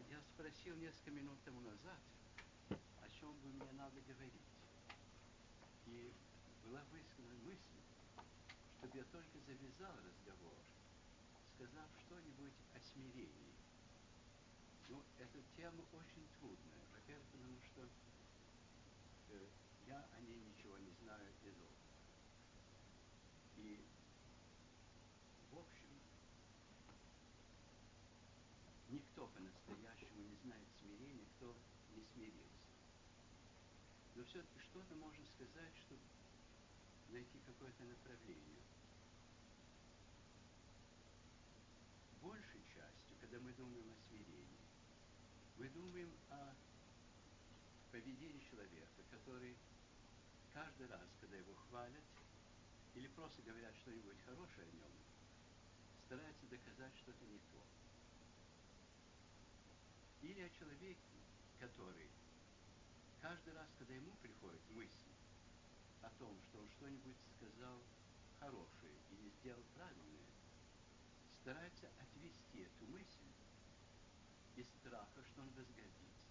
Я спросил несколько минут тому назад, о чем бы мне надо говорить. И была высказана мысль, чтобы я только завязал разговор, сказав что-нибудь о смирении. Ну, эта тема очень трудная. Во-первых, потому что я о ней ничего не знаю и долго. И, в общем, никто по-настоящему не знает смирения, кто не смирился. Но все-таки что-то можно сказать, чтобы найти какое-то направление. Большей частью, когда мы думаем о смирении, мы думаем о поведении человека, который каждый раз, когда его хвалят, или просто говорят что-нибудь хорошее о нем, старается доказать что-то не то. Или о человеке, который каждый раз, когда ему приходит мысль о том, что он что-нибудь сказал хорошее или сделал правильное, старается отвести эту мысль из страха, что он возгордится.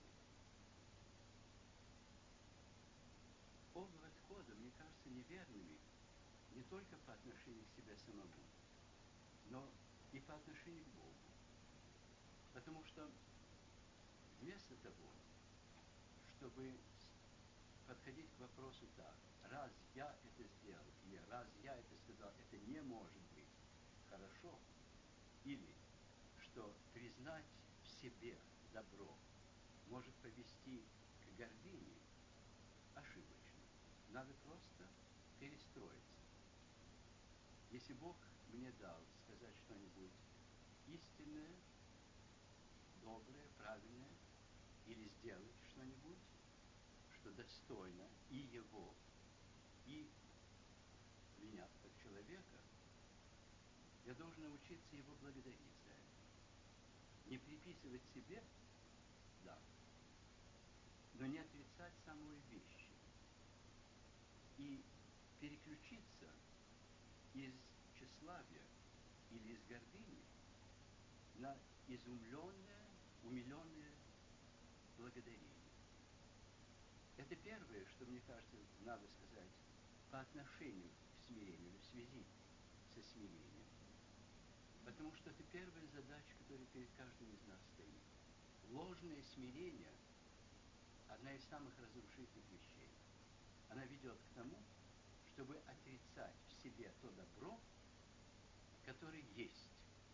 Оба подхода, мне кажется, неверными не только по отношению к себе самому, но и по отношению к Богу. Потому что вместо того, чтобы подходить к вопросу так, раз я это сделал, или раз я это сказал, это не может быть хорошо, или что признать в себе добро может повести к гордыне, ошибочно. Надо просто перестроиться. Если Бог мне дал сказать что-нибудь истинное, доброе, правильное, или сделать что-нибудь, что достойно и Его, и меня, как человека, я должен научиться Его благодарить за это. Не приписывать себе, да, но не отрицать самой вещи. И переключиться из тщеславия или из гордыни на изумленное, умиленное благодарение. Это первое, что, мне кажется, надо сказать по отношению к смирению, или в связи со смирением. Потому что это первая задача, которая перед каждым из нас стоит. Ложное смирение – одна из самых разрушительных вещей. Она ведет к тому, чтобы отрицать в себе то добро, которое есть.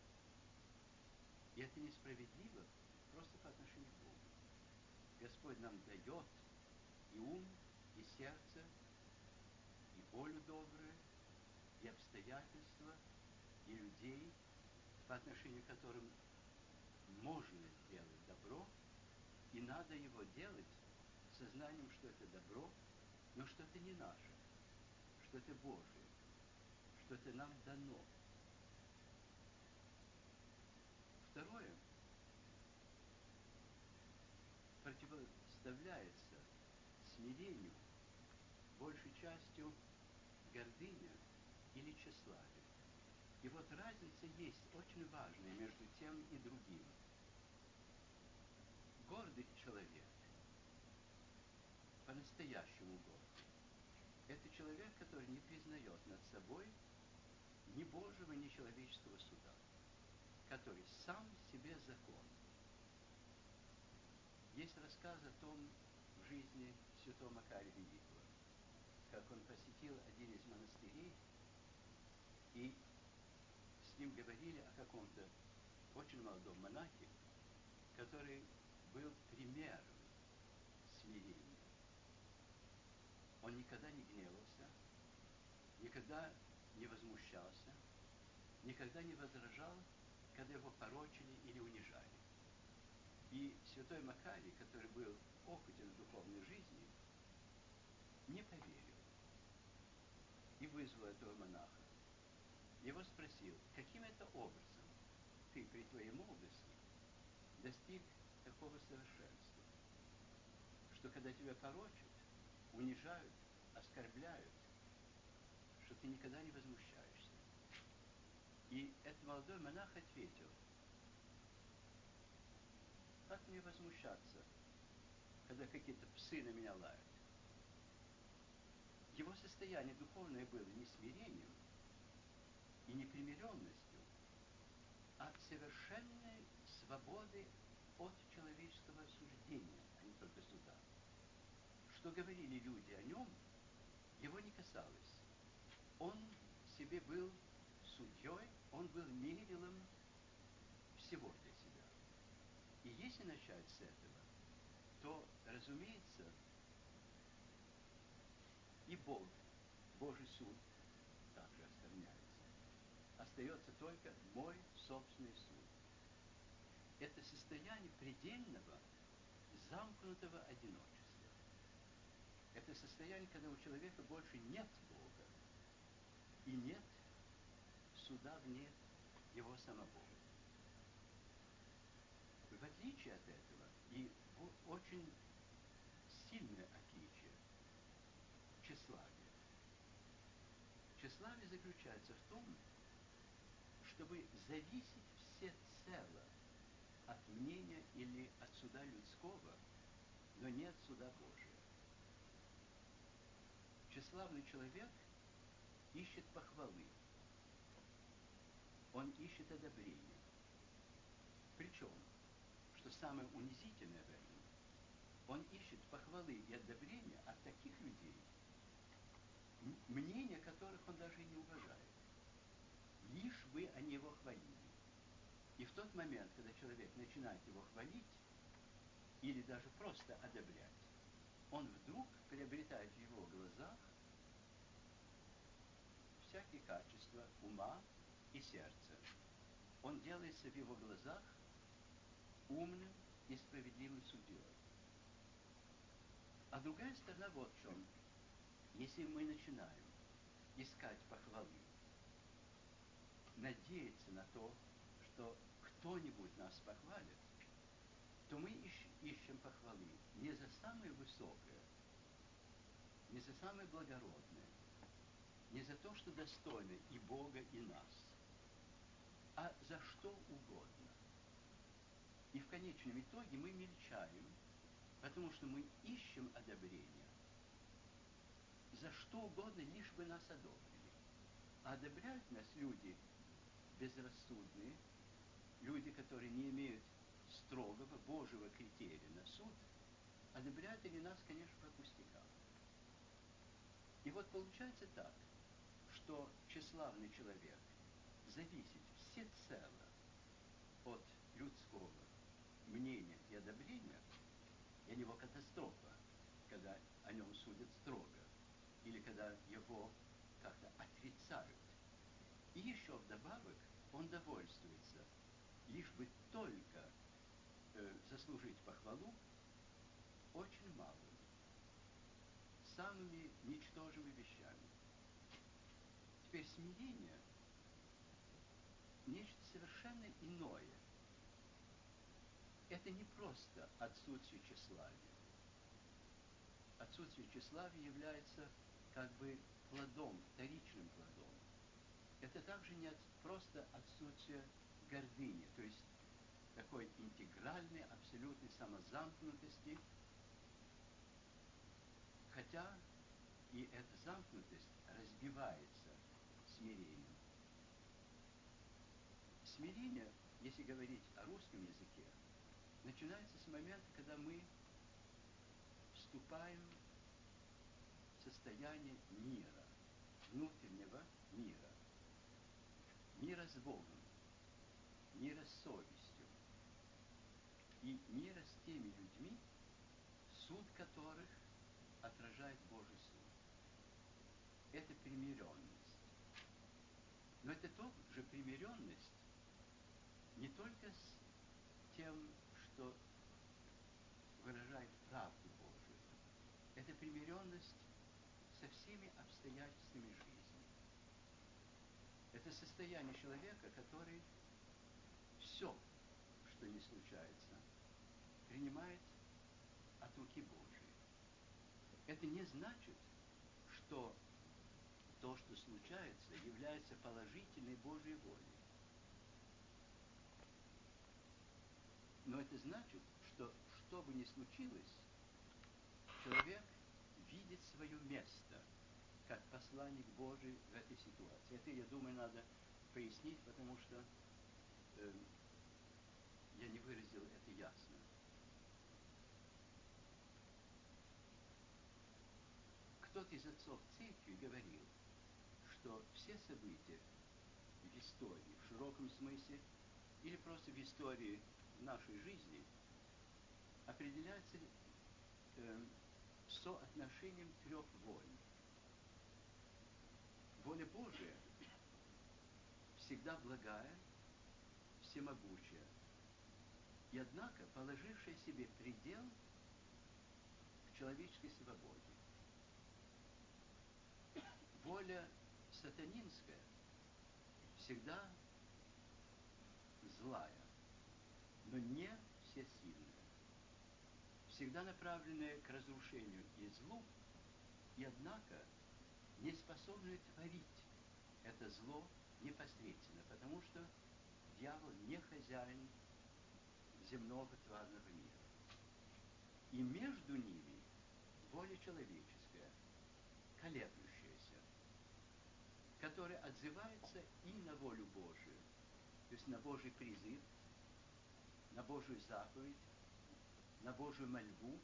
И это несправедливо просто по отношению к Богу. Господь нам дает и ум, и сердце, и волю добрую, и обстоятельства, и людей, по отношению к которым можно сделать добро, и надо его делать с сознанием, что это добро, но что это не наше, что это Божие, что это нам дано. Второе противоставляется смирению большей частью гордыня или тщеславие. И вот разница есть очень важная между тем и другим. Гордый человек, по-настоящему гордый, это человек, который не признает над собой ни Божьего, ни человеческого суда, который сам себе закон. Есть рассказ о том в жизни святого Макария Великого, как он посетил один из монастырей, и с ним говорили о каком-то очень молодом монахе, который был примером смирения. Он никогда не гневался, никогда не возмущался, никогда не возражал, когда его порочили или унижали. И святой Макарий, который был опытен в духовной жизни, не поверил и вызвал этого монаха. Его спросил, каким это образом ты при твоей молодости достиг такого совершенства, что когда тебя порочат, унижают, оскорбляют, что ты никогда не возмущаешься. И этот молодой монах ответил, как мне возмущаться, когда какие-то псы на меня лают? Его состояние духовное было не смирением и не примиренностью, а совершенной свободы от человеческого осуждения, а не только суда. Что говорили люди о нем, его не касалось. Он себе был судьей, он был мерилом всего для себя. И если начать с этого, то, разумеется, и Бог, Божий суд также оскверняется. Остается только мой собственный суд. Это состояние предельного, замкнутого одиночества. Это состояние, когда у человека больше нет Бога и нет суда вне его самого. В отличие от этого, и очень сильное отличие, тщеславие. Тщеславие заключается в том, чтобы зависеть всецело от мнения или от суда людского, но не от суда Божия. Тщеславный человек ищет похвалы, он ищет одобрения. Причем, что самое унизительное в этом, он ищет похвалы и одобрения от таких людей, мнения которых он даже и не уважает, лишь бы они его хвалили. И в тот момент, когда человек начинает его хвалить или даже просто одобрять, он вдруг приобретает в его глазах всякие качества ума и сердца. Он делается в его глазах умным и справедливым судьей. А другая сторона вот в чем. Если мы начинаем искать похвалы, надеяться на то, что кто-нибудь нас похвалит, то мы ищем похвалы не за самое высокое, не за самое благородное, не за то, что достойно и Бога, и нас, а за что угодно. И в конечном итоге мы мельчаем, потому что мы ищем одобрения за что угодно, лишь бы нас одобрили. А одобряют нас люди безрассудные, люди, которые не имеют строгого Божьего критерия на суд, одобряют они нас, конечно, по пустякам. И вот получается так, что тщеславный человек зависит всецело от людского мнения и одобрения, для него катастрофа, когда о нем судят строго, или когда его как-то отрицают. И еще вдобавок он довольствуется, лишь бы только заслужить похвалу, очень малым, самыми ничтожными вещами. Теперь смирение – нечто совершенно иное. Это не просто отсутствие тщеславия. Отсутствие тщеславия является как бы плодом, вторичным плодом. Это также не просто отсутствие гордыни, то есть такой интегральной, абсолютной самозамкнутости, хотя и эта замкнутость разбивается смирением. Смирение, если говорить о русском языке, начинается с момента, когда мы вступаем в состояние мира, внутреннего мира, мира с Богом, мира с совестью и мира с теми людьми, суд которых отражает Божий суд. Это примиренность. Но это тоже примиренность не только с тем, что выражает правду Божию. Это примиренность со всеми обстоятельствами жизни. Это состояние человека, который все, что не случается, принимает от руки Божией. Это не значит, что то, что случается, является положительной Божьей волей. Но это значит, что бы ни случилось, человек видит свое место как посланник Божий в этой ситуации. Это, я думаю, надо пояснить, потому что я не выразил это ясно. Кто-то из отцов церкви говорил, что все события в истории, в широком смысле, или просто в истории нашей жизни, определяются соотношением трех воль. Воля Божия всегда благая, всемогущая, и однако положившая себе предел к человеческой свободе. Воля сатанинская всегда злая, но не всесильная, всегда направленная к разрушению и злу, и однако не способная творить это зло непосредственно, потому что дьявол не хозяин земного тварного мира. И между ними воля человеческая, колеблющаяся, которая отзывается и на волю Божию, то есть на Божий призыв, на Божию заповедь, на Божию мольбу,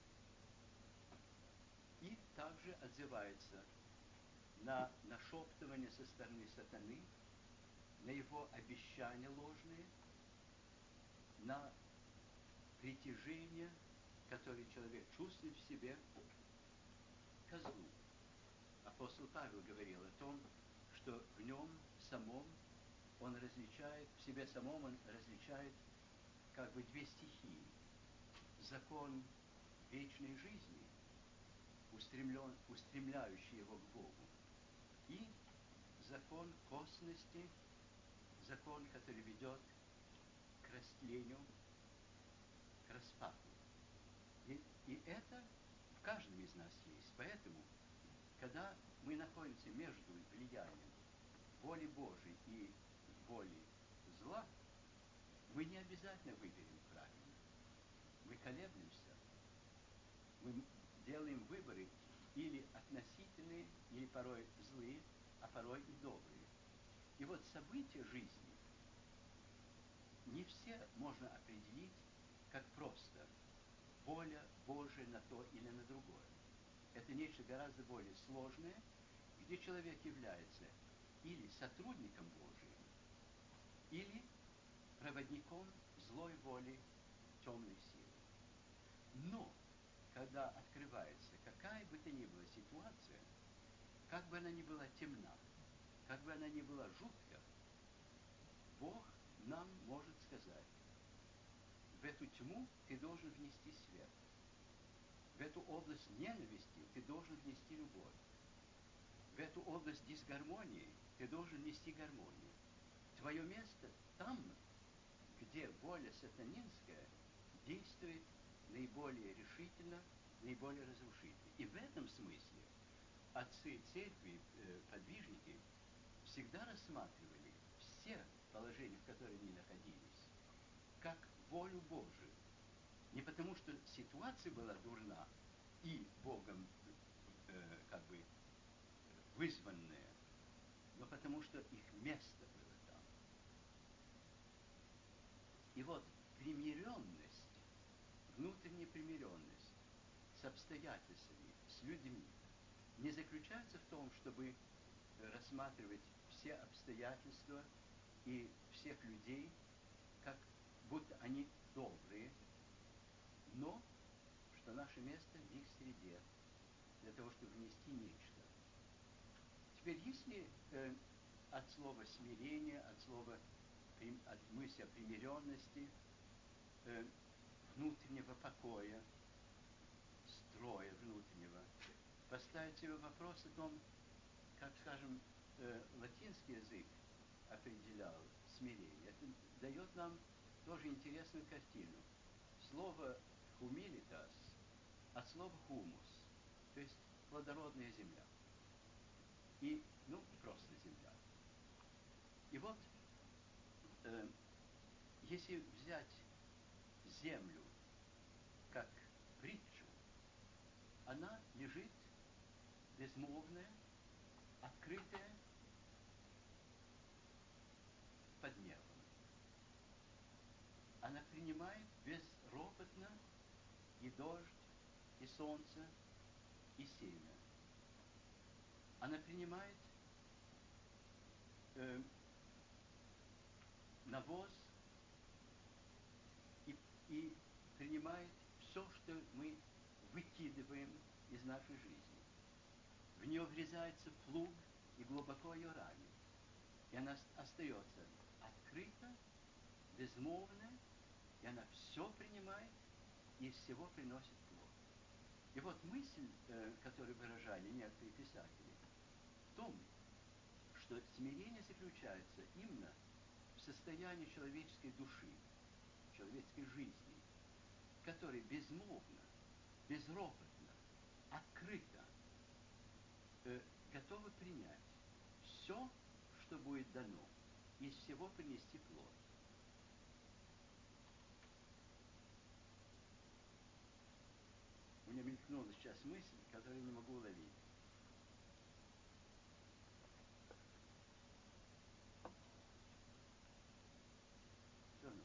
и также отзывается на нашептывание со стороны сатаны, на его обещания ложные, на притяжение, которое человек чувствует в себе, ко злу. Апостол Павел говорил о том, что в нем самом он различает, в себе самом он различает как бы две стихии. Закон вечной жизни, устремляющий его к Богу, и закон косности, закон, который ведет к растлению, к распаду. И это в каждом из нас есть. Поэтому, когда мы находимся между влиянием воли Божией и воли зла, мы не обязательно выберем правильно. Мы колеблемся, мы делаем выборы или относительные, или порой злые, а порой и добрые. И вот события жизни не все можно определить как просто воля Божия на то или на другое. Это нечто гораздо более сложное, где человек является или сотрудником Божиим, или проводником злой воли темной силы. Но, когда открывается какая бы то ни была ситуация, как бы она ни была темна, как бы она ни была жуткая, Бог нам может сказать: в эту тьму ты должен внести свет. В эту область ненависти ты должен внести любовь. В эту область дисгармонии ты должен внести гармонию. Твое место там, где воля сатанинская действует наиболее решительно, наиболее разрушительно. И в этом смысле отцы церкви, подвижники, всегда рассматривали все положения, в которых они находились, как волю Божию. Не потому, что ситуация была дурна и Богом как бы вызванная, но потому, что их место было там. И вот примиренность, внутренняя примиренность с обстоятельствами, с людьми, не заключается в том, чтобы рассматривать все обстоятельства и всех людей, как будто они добрые, но что наше место в их среде, для того, чтобы внести нечто. Теперь, если от слова смирение, от мысли о примиренности, внутреннего покоя, строя внутреннего, поставить себе вопрос о том, как, скажем, латинский язык определял смирение. Это дает нам тоже интересную картину. Слово humilitas от слова humus, то есть плодородная земля. И, просто земля. И вот, если взять землю как притчу, она лежит безмолвная, открытая под небом. Она принимает безропотно и дождь, и солнце, и семя. Она принимает навоз и принимает все, что мы выкидываем из нашей жизни. В нее врезается плуг и глубоко ее ранит. И она остается открыта, безмолвная, и она все принимает и из всего приносит плод. И вот мысль, которую выражали некоторые писатели, в том, что смирение заключается именно в состоянии человеческой души, человеческой жизни, которая безмолвно, безропотно, открыто готова принять все, что будет дано, и из всего принести плод. У меня мелькнула сейчас мысль, которую я не могу уловить. Все равно.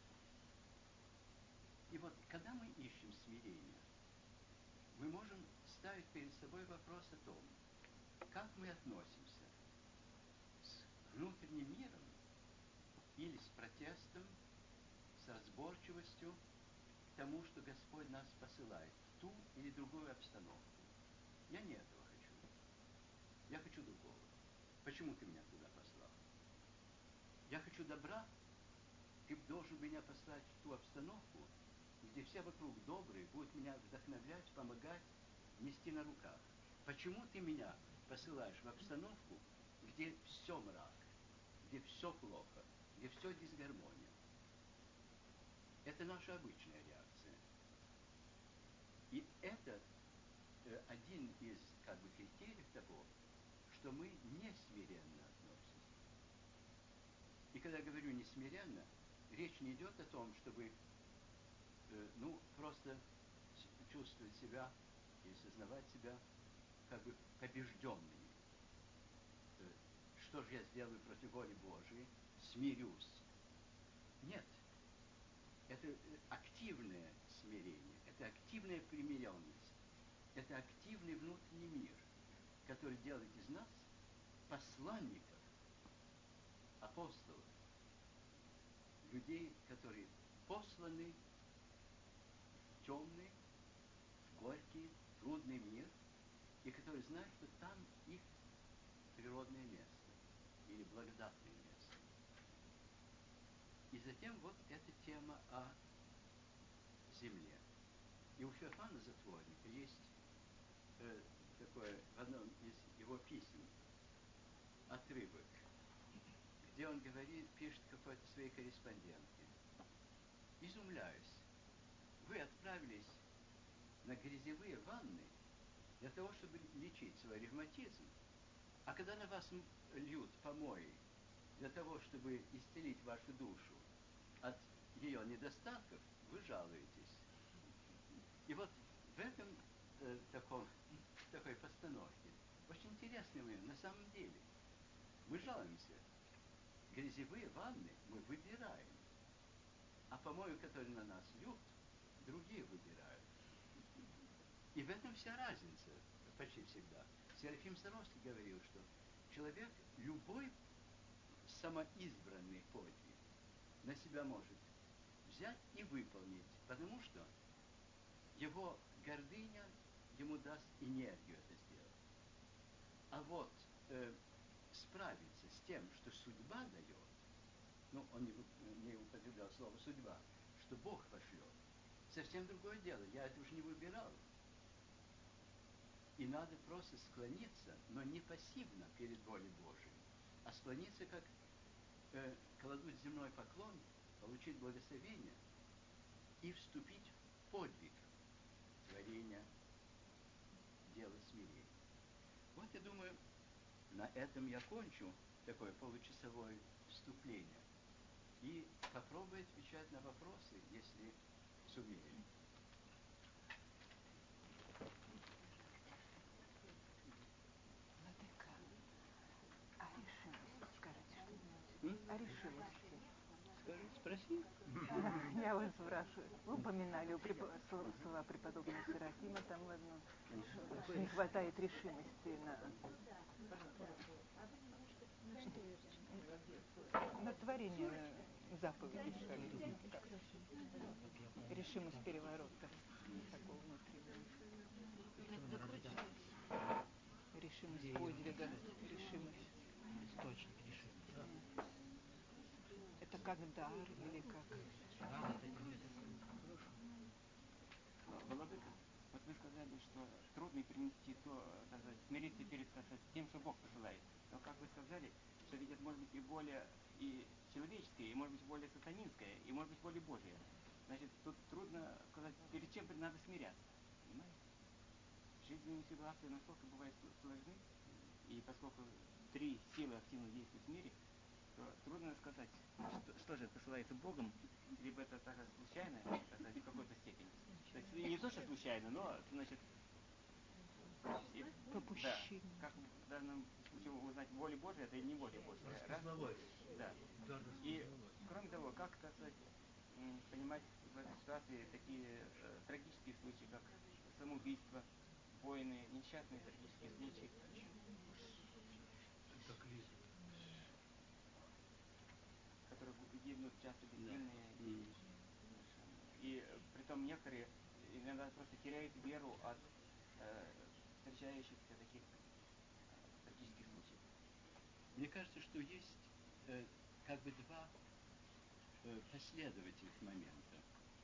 И вот, когда мы ищем смирение, мы можем ставить перед собой вопрос о том, как мы относимся с внутренним миром или с протестом, с разборчивостью к тому, что Господь нас посылает в ту или другую обстановку. Я не этого хочу. Я хочу другого. Почему ты меня туда послал? Я хочу добра. Ты должен меня послать в ту обстановку, где все вокруг добрые будут меня вдохновлять, помогать, нести на руках. Почему ты меня посылаешь в обстановку, где все мрак, где все плохо, где все дисгармония? Это наша обычная реакция. И это один из критериев того, что мы не смиренно относимся. И когда я говорю не смиренно, речь не идет о том, чтобы просто чувствовать себя и сознавать себя побежденными. Что же я сделаю против воли Божией? Смирюсь. Нет. Это активное смирение, это активная примиренность, это активный внутренний мир, который делает из нас посланников, апостолов, людей, которые посланы в темный, горький, трудный мир, и которые знают, что там их природное место или благодатное место. И затем вот эта тема о земле. И у Феофана Затворника есть такое в одном из его писем отрывок, где он пишет какой-то своей корреспондентке: изумляюсь, вы отправились на грязевые ванны для того, чтобы лечить свой ревматизм, а когда на вас льют помои для того, чтобы исцелить вашу душу от ее недостатков, вы жалуетесь. И вот в этом такой постановке очень интересный момент. На самом деле мы жалуемся. Грязевые ванны мы выбираем, а помои, которые на нас льют, другие выбирают. И в этом вся разница почти всегда. Серафим Саровский говорил, что человек любой самоизбранный подвиг на себя может взять и выполнить, потому что его гордыня ему даст энергию это сделать. А вот справиться с тем, что судьба дает, он не употреблял слово судьба, что Бог пошлет, совсем другое дело. Я это уже не выбирал. И надо просто склониться, но не пассивно перед волей Божией, а склониться, как кладут земной поклон, получить благословение и вступить в подвиг творения, дела смирения. Вот я думаю, на этом я кончу такое получасовое вступление и попробую попробуй отвечать на вопросы, если сумею. Владыка, о решимости скажите что-нибудь. О решимости. Скажи, спроси. Я вас спрашиваю. Вы упоминали слова преподобного Серафима там в одном, что не хватает решимости на творение заповедей, что ли. Решимость переворота такого внутреннего. Решимость подвига, решимость. Источник решимости. Это как дар или как... Да, это хорошо. Владыка, вот вы сказали, что трудно перенести то, так сказать, смириться перед, так сказать, тем, что Бог посылает. Но как вы сказали, что ведь это может быть и воля и человеческая, и может быть воля сатанинская, и может быть воля Божия. Значит, тут трудно сказать, перед чем надо смиряться. Понимаете? Жизненные ситуации настолько бывают сложны, и поскольку три силы активно действуют в мире, то трудно сказать, что же это посылается Богом, либо это так случайно, так сказать, в какой-то степени. То есть не то, что случайно, но, значит, Попущение. Да, как в данном случае узнать, воля Божия это или не воля Божия. Да. И, кроме того, как, так сказать, понимать в этой ситуации такие трагические случаи, как самоубийство, войны, несчастные трагические случаи. Которые гибнут часто безвинные. И притом некоторые иногда просто теряют веру от встречающихся таких трагических случаев. Мне кажется, что есть как бы два последовательных момента.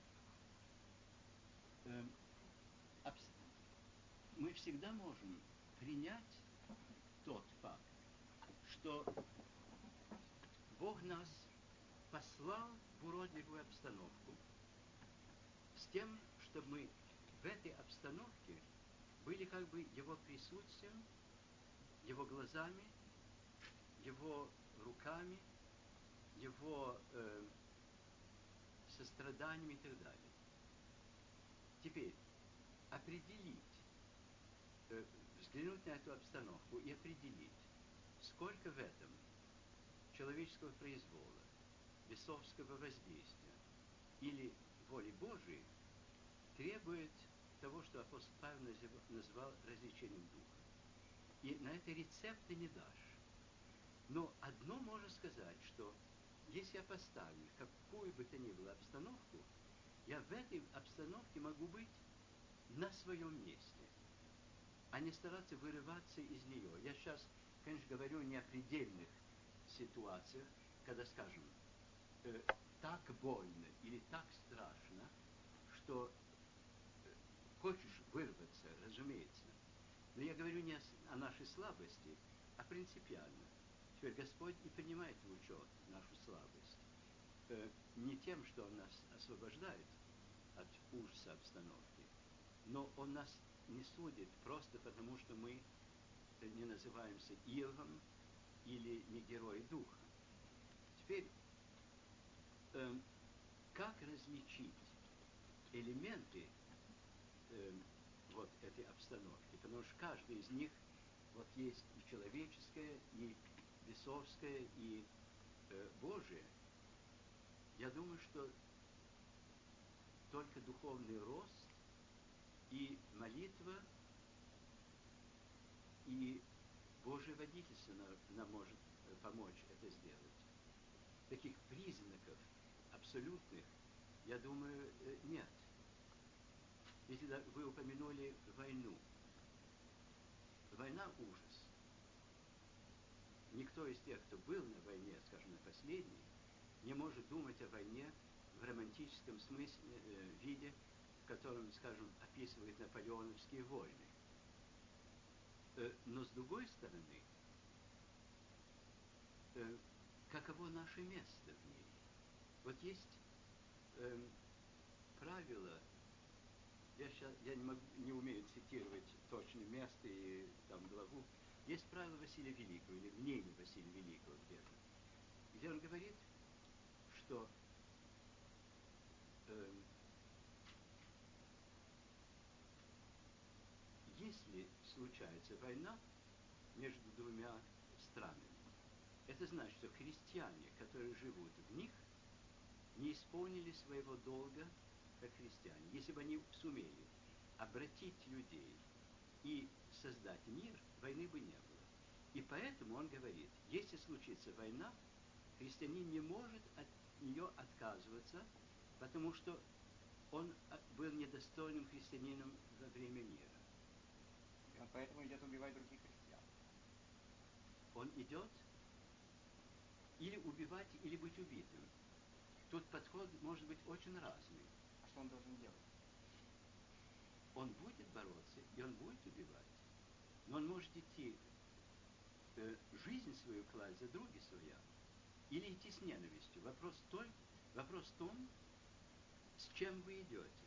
Мы всегда можем принять тот факт, что Бог нас послал в уродливую обстановку с тем, чтобы мы в этой обстановке были как бы Его присутствием, Его глазами, Его руками, Его состраданием и так далее. Теперь определить, взглянуть на эту обстановку и определить, сколько в этом человеческого произвола, бесовского воздействия или воли Божией, требует того, что апостол Павел назвал развлечением духа. И на это рецепта не дашь. Но одно можно сказать, что если я поставлю какую бы то ни было обстановку, я в этой обстановке могу быть на своем месте, а не стараться вырываться из нее. Я сейчас, конечно, говорю не о предельных ситуациях, когда, скажем, так больно или так страшно, что хочешь вырваться, разумеется. Но я говорю не о нашей слабости, а принципиально. Теперь Господь и принимает в учет нашу слабость. Не тем, что Он нас освобождает от ужаса обстановки, но Он нас не судит просто потому, что мы не называемся Илвом или не герои духа. Теперь, как различить элементы вот этой обстановки? Потому что каждый из них вот есть и человеческое, и бесовское, и Божие. Я думаю, что только духовный рост и молитва, и Божье водительство нам может помочь это сделать. Таких признаков абсолютных, я думаю, нет. Если вы упомянули войну. Война – ужас. Никто из тех, кто был на войне, скажем, на последней, не может думать о войне в романтическом смысле, виде, в котором, скажем, описывает наполеоновские войны. Но с другой стороны, каково наше место в ней? Вот есть правило, я не умею цитировать точное место и там главу, есть правило Василия Великого, или мнение Василия Великого где-то, где он говорит, что случается война между двумя странами, это значит, что христиане, которые живут в них, не исполнили своего долга как христиане. Если бы они сумели обратить людей и создать мир, войны бы не было. И поэтому он говорит, если случится война, христианин не может от нее отказываться, потому что он был недостойным христианином во время мира. И он поэтому идет убивать других христиан. Он идет или убивать, или быть убитым. Тут подход может быть очень разный. А что он должен делать? Он будет бороться, и он будет убивать. Но он может идти, жизнь свою класть за други своя, или идти с ненавистью. Вопрос в том, с чем вы идете.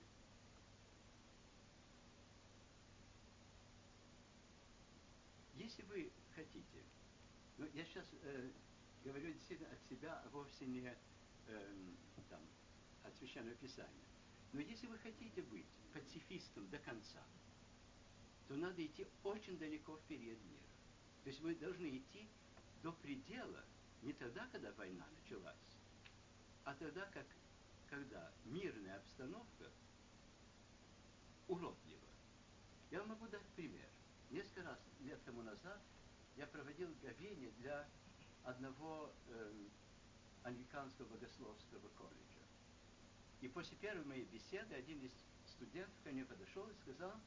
Если вы хотите, ну, я сейчас говорю действительно от себя, а вовсе не от Священного Писания. Но если вы хотите быть пацифистом до конца, то надо идти очень далеко вперед мира. То есть вы должны идти до предела не тогда, когда война началась, а тогда, когда мирная обстановка уродлива. Я вам могу дать пример. Несколько раз лет тому назад я проводил говение для одного англиканского богословского колледжа. И после первой моей беседы один из студентов ко мне подошел и сказал,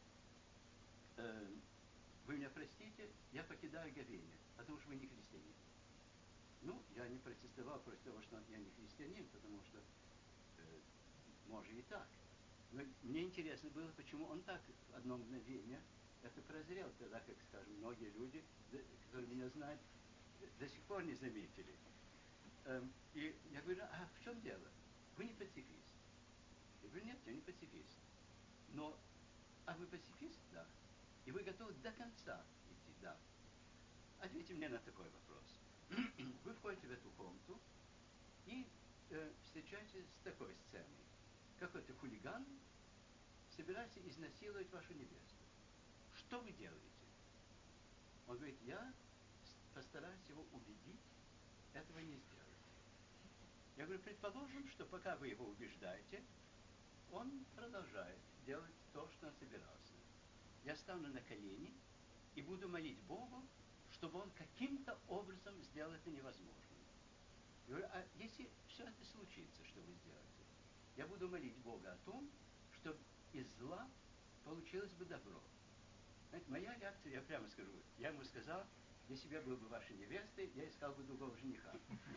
вы меня простите, я покидаю говение, потому что вы не христианин. Ну, я не протестовал против того, что я не христианин, потому что, может и так. Но мне интересно было, почему он так в одно мгновение это прозрел, тогда как, скажем, многие люди, которые меня знают, до сих пор не заметили. И я говорю, а в чем дело? Вы не пацифист. Я говорю, нет, я не пацифист. Но, а вы пацифист? Да. И вы готовы до конца идти? Да. Ответьте мне на такой вопрос. Вы входите в эту комнату и встречаетесь с такой сценой. Какой-то хулиган собирается изнасиловать вашу невесту. Что вы делаете? Он говорит, я постараюсь его убедить этого не сделать. Я говорю, предположим, что пока вы его убеждаете, он продолжает делать то, что он собирался. Я стану на колени и буду молить Богу, чтобы он каким-то образом сделал это невозможным. Я говорю, а если все это случится, что вы сделаете? Я буду молить Бога о том, чтобы из зла получилось бы добро. Знаете, моя реакция, я прямо скажу, я ему сказал, если бы я был бы вашей невестой, я искал бы другого жениха.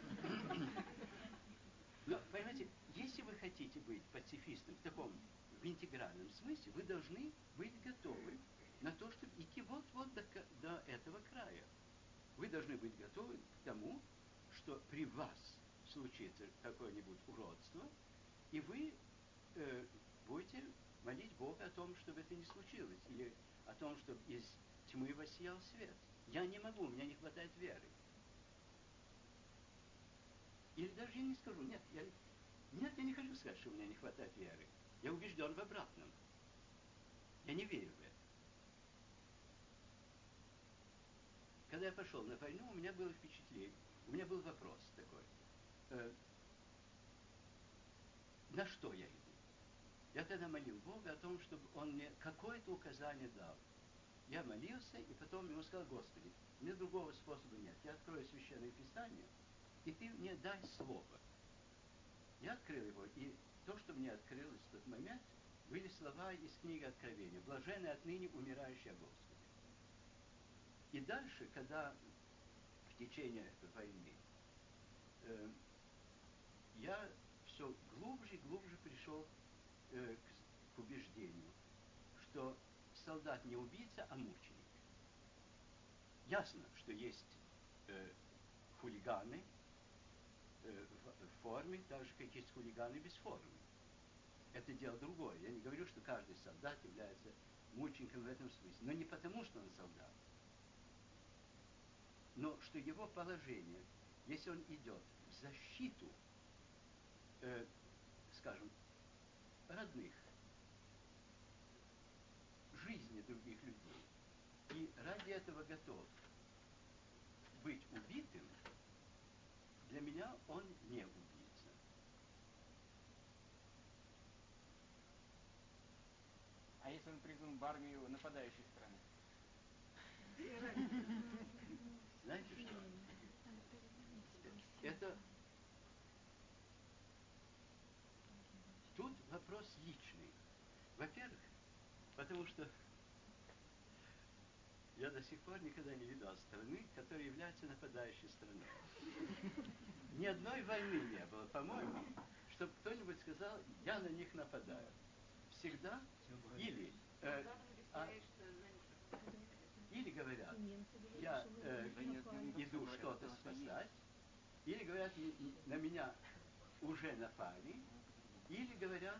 Но, понимаете, если вы хотите быть пацифистом в интегральном смысле, вы должны быть готовы на то, чтобы идти вот-вот до этого края. Вы должны быть готовы к тому, что при вас случится какое-нибудь уродство, и вы будете молить Бога о том, чтобы это не случилось, или о том, чтобы из тьмы воссиял свет. Я не могу, у меня не хватает веры. Или даже я не скажу, нет, я не хочу сказать, что у меня не хватает веры. Я убежден в обратном. Я не верю в это. Когда я пошел на войну, у меня было впечатление, у меня был вопрос такой. На что я иду? Я тогда молил Бога о том, чтобы Он мне какое-то указание дал. Я молился, и потом ему сказал, Господи, у меня другого способа нет. Я открою Священное Писание, и Ты мне дай слово. Я открыл его, и то, что мне открылось в тот момент, были слова из книги Откровения. «Блаженны отныне умирающие о Господе». И дальше, когда в течение войны я все глубже и глубже пришел к убеждению, что солдат не убийца, а мученик. Ясно, что есть хулиганы в форме, так же, как есть хулиганы без формы. Это дело другое. Я не говорю, что каждый солдат является мучеником в этом смысле. Но не потому, что он солдат. Но что его положение, если он идет в защиту, скажем, родных, жизни других людей, и ради этого готов быть убитым, для меня он не убийца. А если он призван в армию нападающей страны? Знаете что? Это тут вопрос личный. Во-первых, потому что я до сих пор никогда не видал страны, которая является нападающей страной. Ни одной войны не было, по-моему, чтобы кто-нибудь сказал, я на них нападаю. Всегда или или говорят, я иду что-то спасать, или говорят, на меня уже напали, или говорят,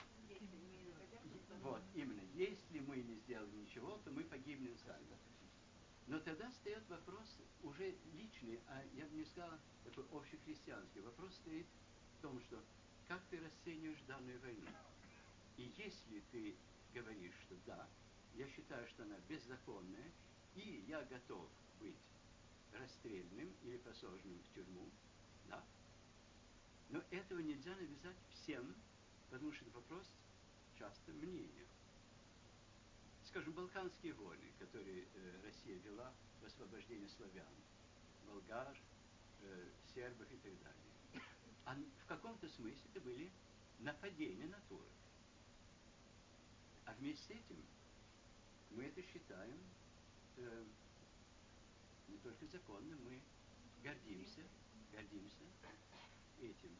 вот, именно, если мы не сделаем ничего, то мы погибнем сами. Но тогда встает вопрос уже личный, а я бы не сказал такой общехристианский. Вопрос стоит в том, что как ты расцениваешь данную войну. И если ты говоришь, что да, я считаю, что она беззаконная, и я готов быть расстрелянным или посаженным в тюрьму, да. Но этого нельзя навязать всем, потому что это вопрос часто мнения. Скажем, Балканские войны, которые Россия вела в освобождении славян, болгар, сербов и так далее. А в каком-то смысле это были нападения на турок. А вместе с этим мы это считаем не только законным, мы гордимся этим.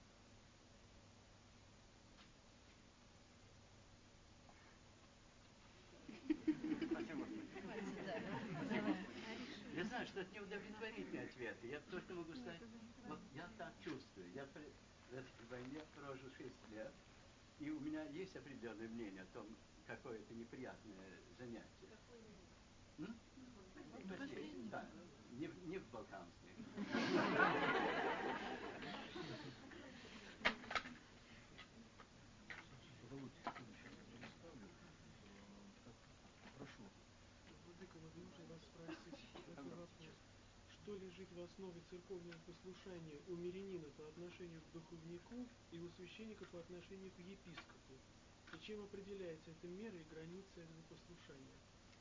Я знаю, что это неудовлетворительный ответ. Я только могу сказать, вот я так чувствую. Я в этой войне прожил 6 лет, и у меня есть определенное мнение о том, какое это неприятное занятие. Последний, да, не в Балканской. Прошу. Владыка, можно вас спросить такой вопрос. Что лежит в основе церковного послушания у мирянина по отношению к духовнику и у священника по отношению к епископу? И чем определяется эта мера и граница этого послушания?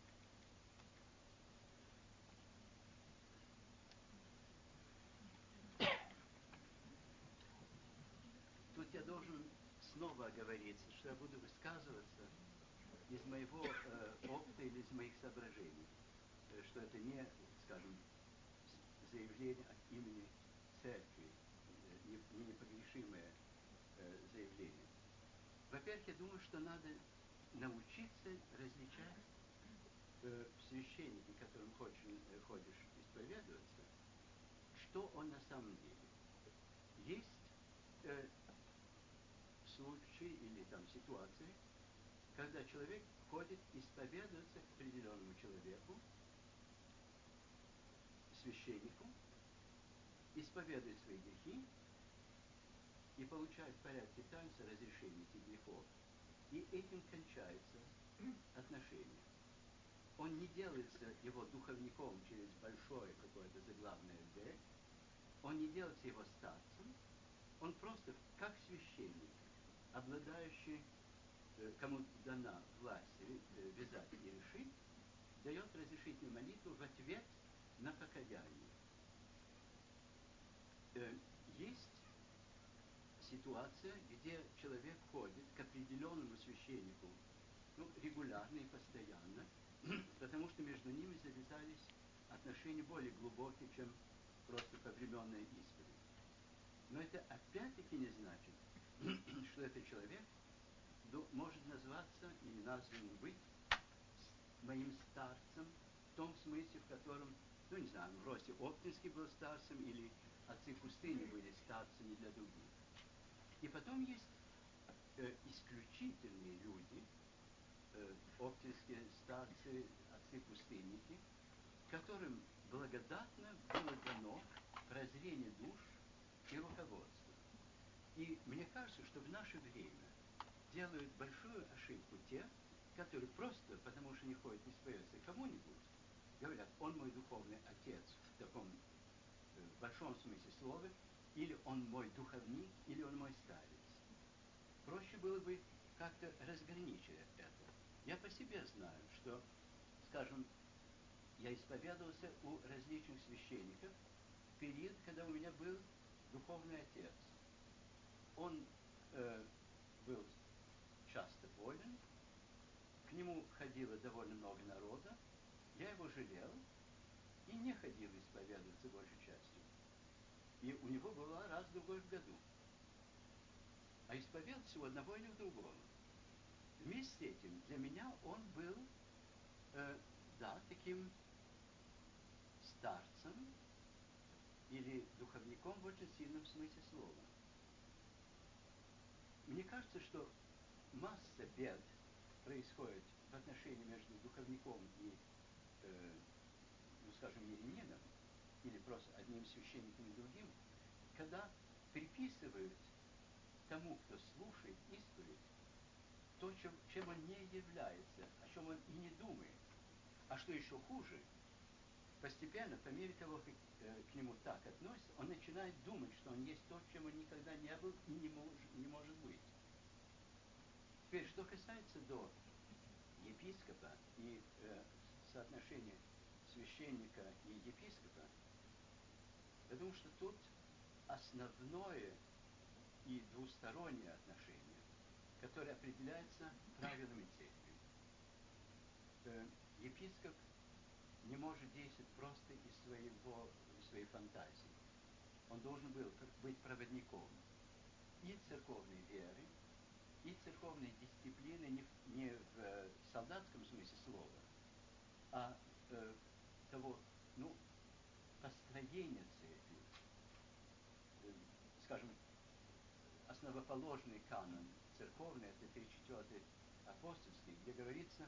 Тут я должен снова оговориться, что я буду высказываться из моего опыта или из моих соображений, что это не, скажем, заявление от имени церкви, не непогрешимое заявление. Во-первых, я думаю, что надо научиться различать в священнике, которым ходишь исповедоваться, что он на самом деле. Есть случаи или там ситуации, когда человек ходит исповедоваться к определенному человеку, священнику, исповедует свои грехи и получает в порядке таинства разрешение этих грехов. И этим кончается отношение. Он не делается его духовником через большое какое-то заглавное «Д», он не делается его старцем, он просто как священник, обладающий, кому дана власть вязать и решить, дает разрешительную молитву в ответ на покаяние. Есть ситуация, где человек ходит к определенному священнику, регулярно и постоянно, потому что между ними завязались отношения более глубокие, чем просто повременная исповедь. Но это опять-таки не значит, что этот человек может назваться или назван быть моим старцем в том смысле, в котором, не знаю, в Росте Оптинский был старцем или отцы пустыни были старцами для других. И потом есть исключительные люди, оптинские старцы, отцы-пустынники, которым благодатно было дано прозрение душ и руководство. И мне кажется, что в наше время делают большую ошибку те, которые просто, потому что не ходят исповедоваться кому-нибудь, говорят, он мой духовный отец в таком большом смысле слова, или он мой духовник, или он мой старец. Проще было бы как-то разграничить это. Я по себе знаю, что, скажем, я исповедовался у различных священников в период, когда у меня был духовный отец. Он был часто болен, к нему ходило довольно много народа, я его жалел и не ходил исповедоваться большей частью. И у него была раз-другой в году. А исповедовался у одного или у другого. Вместе с этим для меня он был, таким старцем или духовником в очень сильном смысле слова. Мне кажется, что масса бед происходит в отношении между духовником и, мирянином, или просто одним священником и другим, когда приписывают тому, кто слушает исповедь, то, чем он не является, о чем он и не думает. А что еще хуже, постепенно, по мере того, как к нему так относятся, он начинает думать, что он есть то, чем он никогда не был и не может быть. Теперь, что касается до епископа и соотношения священника и епископа, я думаю, что тут основное и двустороннее отношение, которое определяется правилами церкви. Епископ не может действовать просто из своей фантазии. Он должен был быть проводником и церковной веры, и церковной дисциплины не в солдатском смысле слова, а того, построения церкви. Скажем, основоположный канон церковный, это 3/4 апостольский, где говорится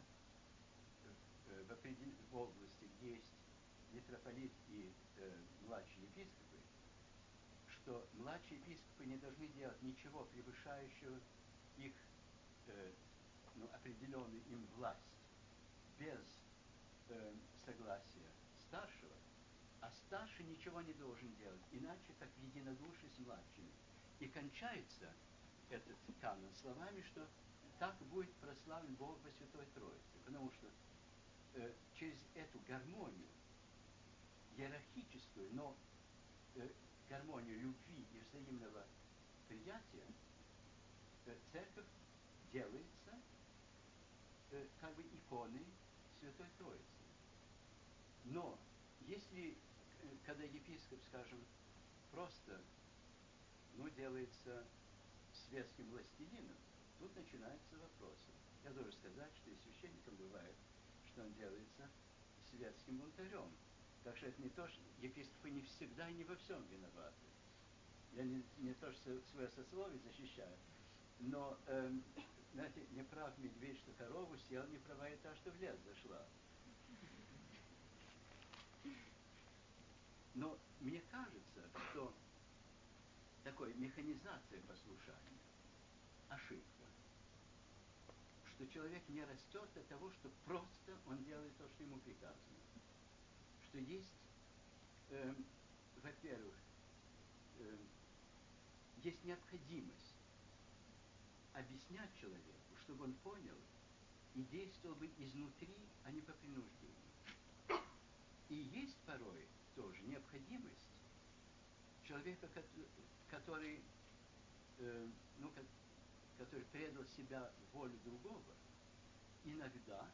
в области, где есть митрополит и младшие епископы, что младшие епископы не должны делать ничего превышающего их определенную им власть без согласия старшего, а старший ничего не должен делать, иначе как в единодушии с младшими. И кончается этот канон словами, что так будет прославлен Бог во Святой Троице, потому что через эту гармонию, иерархическую, но гармонию любви и взаимного приятия, церковь делается как бы иконой Святой Троицы. Но если, когда епископ, скажем, просто, делается светским властелином, тут начинаются вопросы. Я должен сказать, что и священником бывает, что он делается светским бунтарем. Так что это не то, что епископы не всегда и не во всем виноваты. Я не то, что свое сословие защищаю, но, знаете, не прав медведь, что корову съел, не права и та, что в лес зашла. Но мне кажется, что такой механизация послушания – ошибка. Что человек не растет от того, что просто он делает то, что ему приказано. Что есть, во-первых, есть необходимость объяснять человеку, чтобы он понял и действовал бы изнутри, а не по принуждению. И есть порой тоже необходимость человека, который предал себя в волю другого, иногда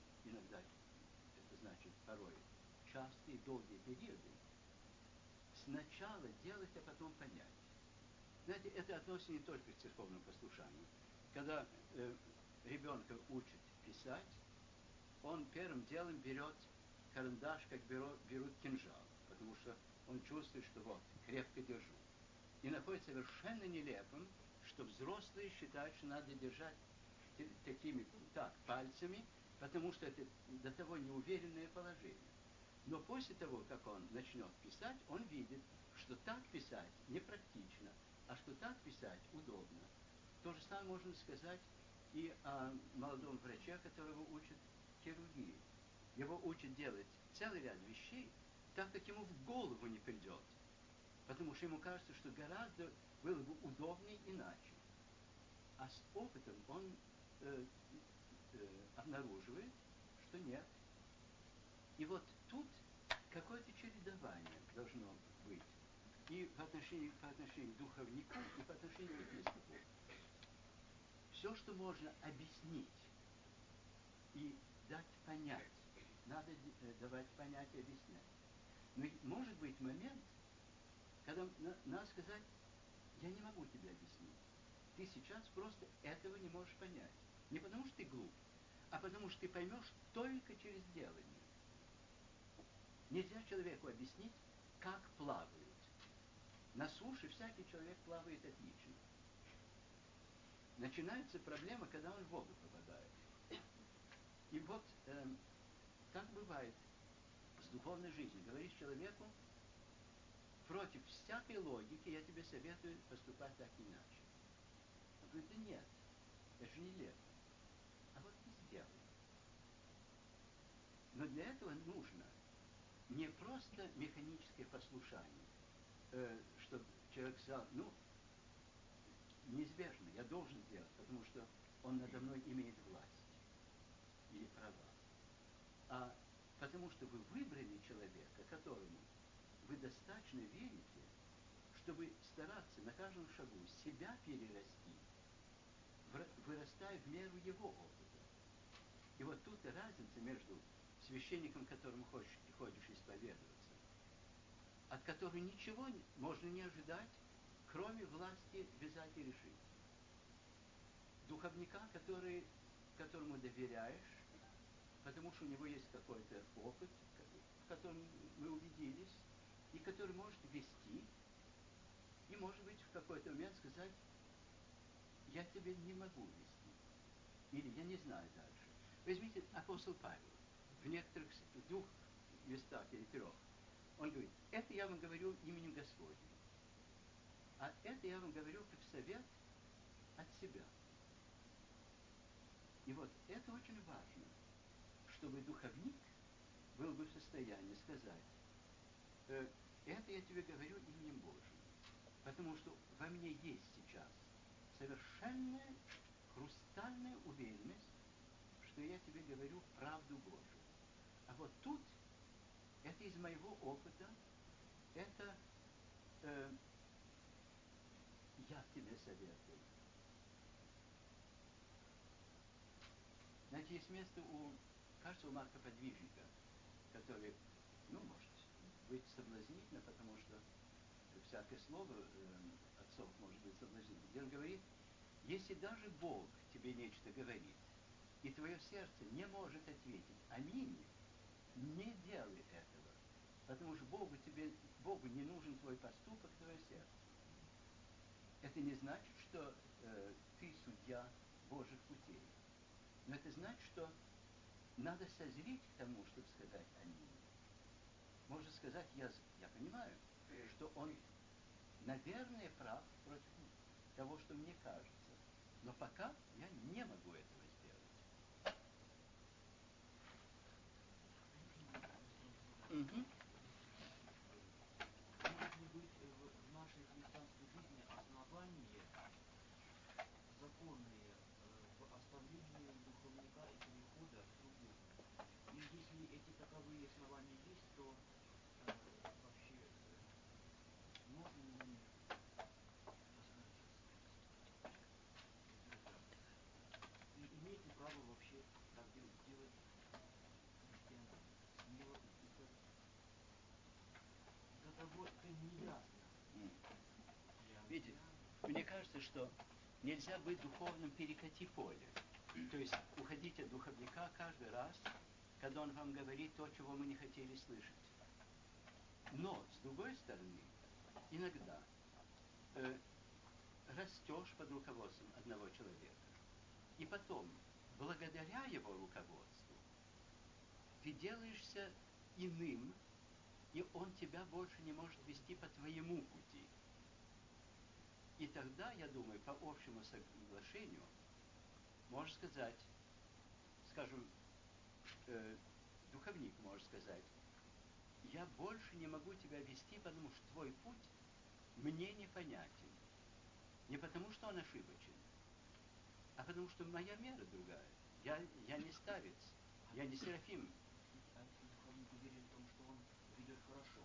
это значит порой частые долгие периоды, сначала делать, а потом понять. Знаете, это относится не только к церковному послушанию. Когда ребенка учат писать, он первым делом берет карандаш, как берут кинжал, потому что он чувствует, что вот, крепко держу. И находит совершенно нелепым, что взрослые считают, что надо держать пальцами, потому что это до того неуверенное положение. Но после того, как он начнет писать, он видит, что так писать непрактично, а что так писать удобно. То же самое можно сказать и о молодом враче, которого учат хирургии. Его учат делать целый ряд вещей, так как ему в голову не придет. Потому что ему кажется, что гораздо было бы удобнее иначе. А с опытом он обнаруживает, что нет. И вот тут какое-то чередование должно быть. И по отношению к духовнику, и по отношению к епископу. Все, что можно объяснить и дать понять, надо давать понять и объяснять. Но может быть момент, когда надо сказать, я не могу тебе объяснить. Ты сейчас просто этого не можешь понять. Не потому что ты глуп, а потому что ты поймешь только через делание. Нельзя человеку объяснить, как плавают. На суше всякий человек плавает отлично. Начинается проблема, когда он в воду попадает. И вот так бывает с духовной жизнью. Говоришь человеку, против всякой логики я тебе советую поступать так иначе. Он говорит, да нет, это же нелепо. А вот ты сделай. Но для этого нужно не просто механическое послушание, чтобы человек сказал, неизбежно, я должен сделать, потому что он надо мной имеет власть или права. А потому что вы выбрали человека, которому вы достаточно верите, чтобы стараться на каждом шагу себя перерасти, вырастая в меру его опыта. И вот тут и разница между священником, которому ходишь исповедоваться, от которого ничего можно не ожидать, кроме власти вязать и решить. Духовника, которому доверяешь, потому что у него есть какой-то опыт, в котором мы убедились, и который может вести, и, может быть, в какой-то момент сказать, я тебе не могу вести, или я не знаю дальше. Возьмите апостол Павел, в некоторых 2 местах или 3, он говорит, это я вам говорю именем Господним, а это я вам говорю как совет от себя. И вот это очень важно, чтобы духовник был бы в состоянии сказать, это я тебе говорю именем Божьим, потому что во мне есть сейчас совершенная хрустальная уверенность, что я тебе говорю правду Божию. А вот тут, это из моего опыта, это я тебе советую. Знаете, есть место кажется, у Марка Подвижника, который, может быть соблазнительно, потому что всякое слово отцов может быть соблазнительным. Где он говорит, если даже Бог тебе нечто говорит, и твое сердце не может ответить «Аминь», не делай этого, потому что Богу не нужен твой поступок, твое сердце. Это не значит, что ты судья Божьих путей. Но это значит, что надо созреть к тому, чтобы сказать «Аминь». Можно сказать, я понимаю, что он, наверное, прав против того, что мне кажется. Но пока я не могу этого сделать. Угу. Может ли быть в нашей христианской жизни основания законные в оставлении духовника и перехода к другому? И если эти таковые основания есть, то вообще можно ли и имеет ли право вообще так делать христианин? Мне вот это до того это неясно. Видите, мне кажется, что нельзя быть духовным перекати поле. То есть уходить от духовника каждый раз, когда он вам говорит то, чего мы не хотели слышать. Но, с другой стороны, иногда растешь под руководством одного человека. И потом, благодаря его руководству, ты делаешься иным, и он тебя больше не может вести по твоему пути. И тогда, я думаю, по общему соглашению, можно сказать, скажем, духовник может сказать, я больше не могу тебя вести, потому что твой путь мне непонятен. Не потому, что он ошибочен, а потому что моя мера другая. Я не старец, я не Серафим. А если духовник уверен в том, что он ведет хорошо,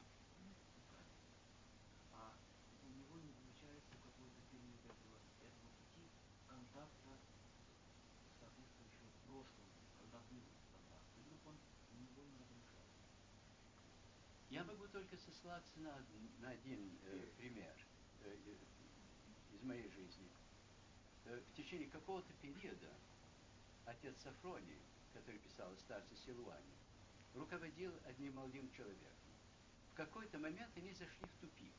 а у него не получается какой-то период этого пути контакта с соответствующим прошлым, когда был контакт, и вдруг он невольно разрушается. Я могу только сослаться на один пример из моей жизни. В течение какого-то периода отец Сафроний, который писал о старце Силуане, руководил одним молодым человеком. В какой-то момент они зашли в тупик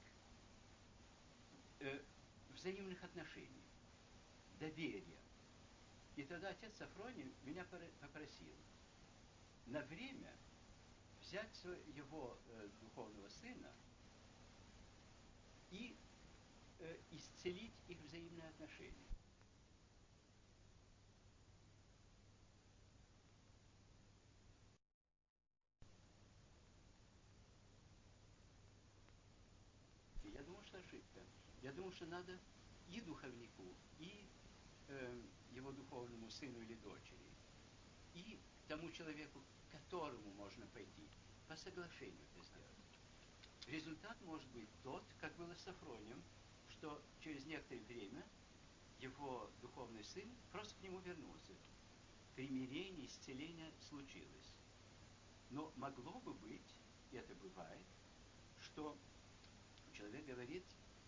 взаимных отношений, доверия. И тогда отец Сафроний меня попросил на время взять своего духовного сына и исцелить их взаимные отношения. И я думаю, что ошибка. Я думаю, что надо и духовнику, и его духовному сыну или дочери, и тому человеку, к которому можно пойти, по соглашению это сделать. Результат может быть тот, как было с Сафронием, что через некоторое время его духовный сын просто к нему вернулся. Примирение, исцеление случилось. Но могло бы быть, и это бывает, что человек говорит,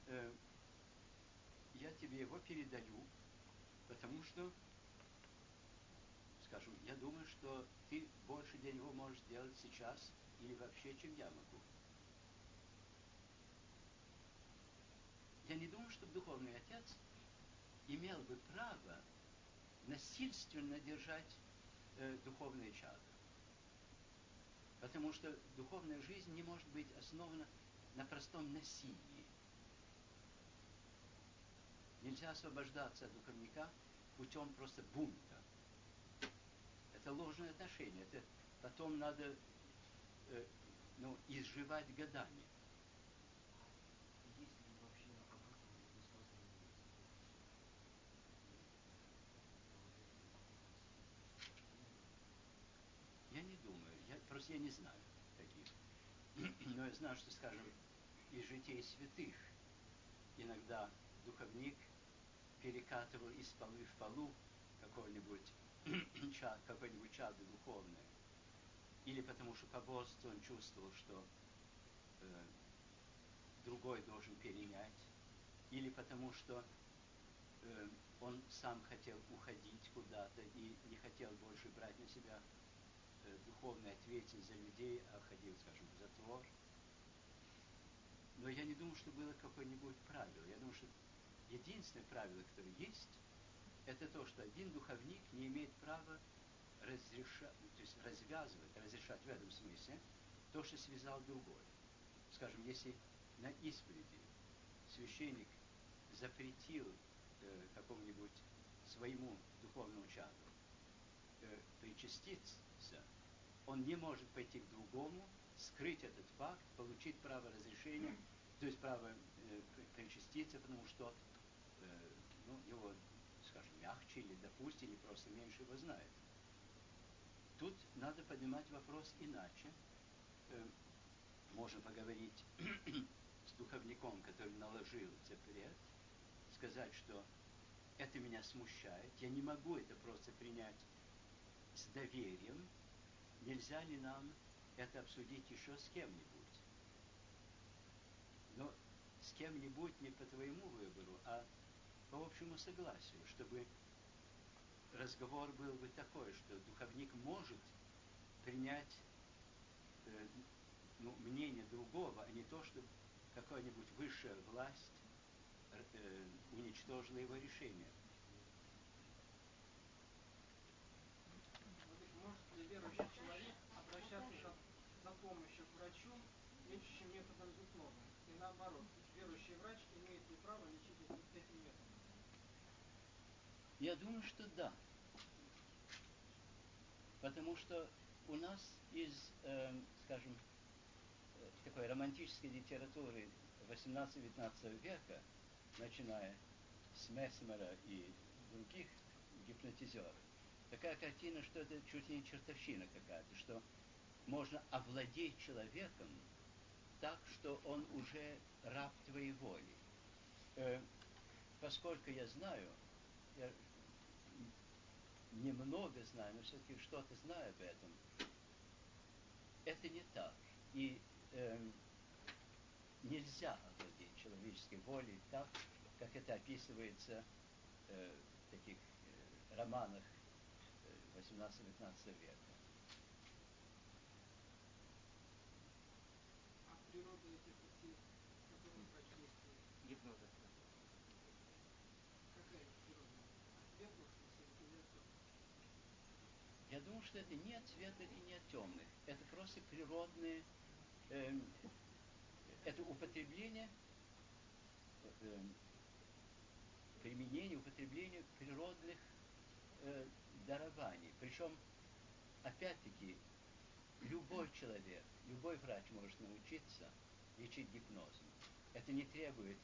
я тебе его передаю, потому что, скажем, я думаю, что ты больше для него можешь сделать сейчас или вообще, чем я могу. Я не думаю, что духовный отец имел бы право насильственно держать духовное чадо. Потому что духовная жизнь не может быть основана на простом насилии. Нельзя освобождаться от духовника путем просто бунта. Это ложное отношение. Это потом надо изживать годами. Есть ли вообще обратное высказывание Я не думаю. Я не знаю таких. Но я знаю, что, скажем, из житий святых иногда духовник перекатывал из полы в полу какое-нибудь чадо духовное. Или потому что по божеству он чувствовал, что другой должен перенять. Или потому что он сам хотел уходить куда-то и не хотел больше брать на себя духовную ответственность за людей, а ходил, скажем, в затвор. Но я не думаю, что было какое-нибудь правило. Я думаю, что единственное правило, которое есть, это то, что один духовник не имеет права разрешать в этом смысле то, что связал другой. Скажем, если на исповеди священник запретил какому-нибудь своему духовному чаду причаститься, он не может пойти к другому, скрыть этот факт, получить право разрешения, то есть право причаститься, потому что его, скажем, мягче или допустили, или просто меньше его знает. Тут надо поднимать вопрос иначе. Можно поговорить с духовником, который наложил запрет, сказать, что это меня смущает, я не могу это просто принять с доверием, нельзя ли нам это обсудить еще с кем-нибудь? Но с кем-нибудь не по твоему выбору, а по общему согласию, чтобы разговор был бы такой, что духовник может принять мнение другого, а не то, что какая-нибудь высшая власть уничтожила его решение. Может ли верующий человек обращаться за помощью к врачу, лечащим методом гипноза? И наоборот, верующий врач имеет ли право лечить этим методом? Я думаю, что да. Потому что у нас из, скажем, такой романтической литературы 18-19 века, начиная с Месмера и других гипнотизеров, такая картина, что это чуть ли не чертовщина какая-то, что можно овладеть человеком так, что он уже раб твоей воли. Поскольку я знаю, я немного знаю, но все-таки что-то знаю об этом, это не так. И нельзя овладеть человеческой волей так, как это описывается в таких романах 18-19 века. А природа этих сил, которые вы прочли, Гипноза. какая их природа? Светлых или от темных? Я думаю, что это не от светлых и не от темных. Это просто природные, это употребление, применение, употребление природных дарований. Причем, опять-таки, любой человек, любой врач может научиться лечить гипнозом. Это не требует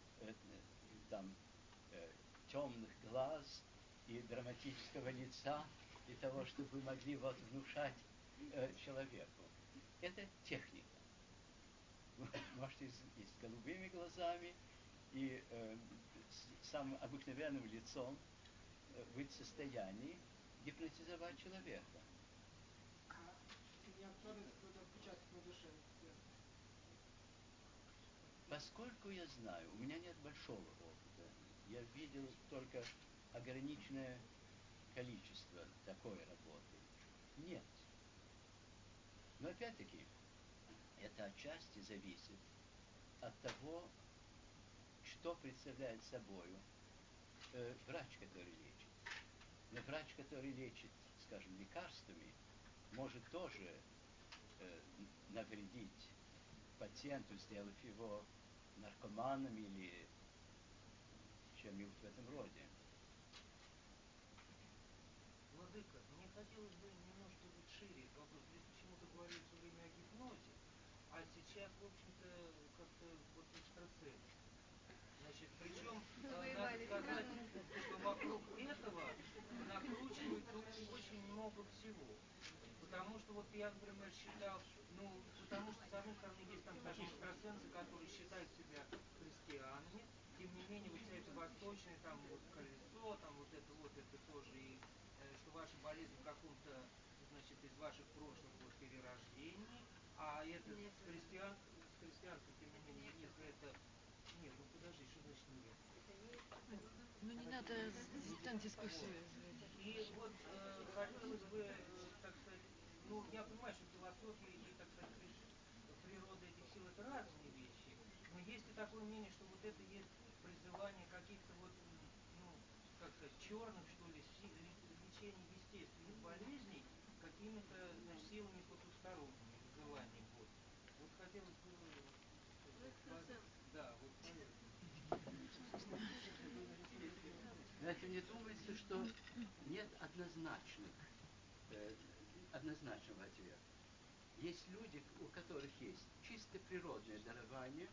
темных глаз и драматического лица и того, чтобы вы могли внушать человеку. Это техника. Вы можете и с голубыми глазами, и с самым обыкновенным лицом быть в состоянии гипнотизовать человека. А не откладывается какой-то отпечаток на душе? Поскольку я знаю, у меня нет большого опыта, я видел только ограниченное количество такой работы. Нет. Но опять-таки, это отчасти зависит от того, что представляет собою врач, который лечит. Но врач, который лечит, скажем, лекарствами, может тоже навредить пациенту, сделав его наркоманом или чем-нибудь в этом роде. Владыка, мне хотелось бы немножко шире этот вопрос. Здесь почему-то говорили все время о гипнозе, а сейчас, в общем-то, как-то вот экстрасенс. Значит, причем надо сказать, что вокруг этого накручивается очень много всего. Потому что вот я, например, считал, потому что, с одной стороны, есть там, скажем, экстрасенсы, которые считают себя христианами, тем не менее, вот вся эта восточная, там, вот колесо, там, вот это тоже, и что ваша болезнь в каком-то, значит, из ваших прошлых вот перерождений, а это с христианством, тем не менее, если это... Нет, подожди, что значит нет? Ну не надо там дискуссию. И вот хотелось бы, так сказать, я понимаю, что философия и, так сказать, природа этих сил это разные вещи, но есть и такое мнение, что вот это есть призывание каких-то как сказать, черных, что ли, лечения естественных болезней какими-то, значит, силами потусторонними, вызыванием, вот. Вот хотелось бы... Да, вот поэтому. Знаете, мне думается, что нет однозначного ответа. Есть люди, у которых есть чисто природное дарование,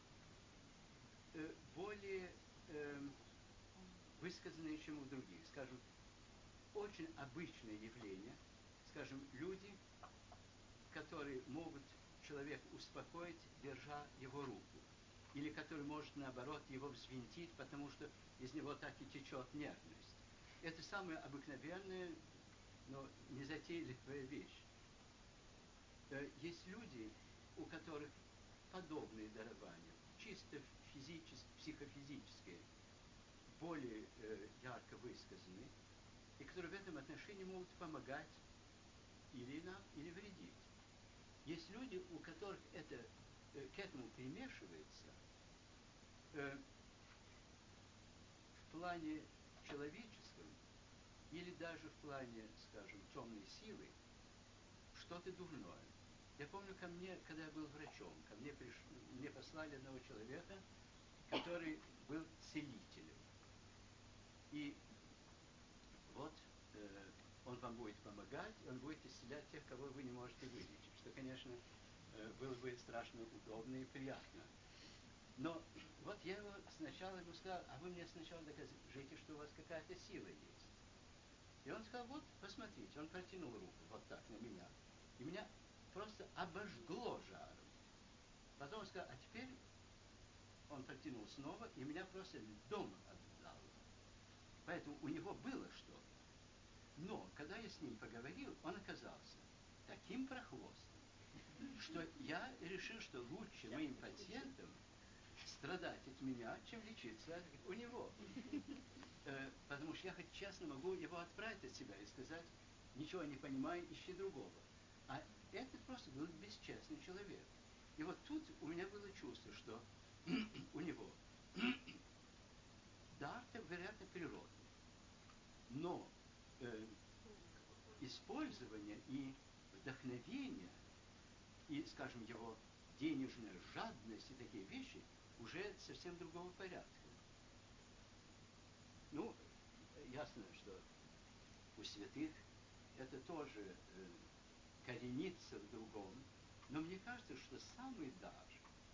более высказанные, чем у других. Скажем, очень обычное явление, скажем, люди, которые могут человека успокоить, держа его руку, или который может, наоборот, его взвинтить, потому что из него так и течет нервность. Это самая обыкновенная, но незатейливая вещь. Есть люди, у которых подобные дарования, чисто психофизические, более ярко высказаны, и которые в этом отношении могут помогать или вредить. Есть люди, у которых это к этому примешивается в плане человеческом или даже в плане, скажем, темной силы, что-то дурное. Я помню, ко мне, когда я был врачом, мне послали одного человека, который был целителем. И вот он вам будет помогать, он будет исцелять тех, кого вы не можете вылечить. Что, конечно, было бы страшно удобно и приятно. Но вот я его сначала ему сказал, а вы мне сначала докажите, что у вас какая-то сила есть. И он сказал, вот, посмотрите, он протянул руку вот так на меня. И меня просто обожгло жаром. Потом он сказал, а теперь он протянул снова, и меня просто льдом обдало. Поэтому у него было что-то. Но, когда я с ним поговорил, он оказался таким прохвостом, что я решил, что лучше моим пациентам страдать от меня, чем лечиться у него. Потому что я хоть честно могу его отправить от себя и сказать, ничего не понимаю, ищи другого. А этот просто был бесчестный человек. И вот тут у меня было чувство, что у него дар-то, вероятно, природный. Но использование и вдохновение, и, скажем, его денежная жадность и такие вещи уже совсем другого порядка. Ну, ясно, что у святых это тоже коренится в другом, но мне кажется, что самый дар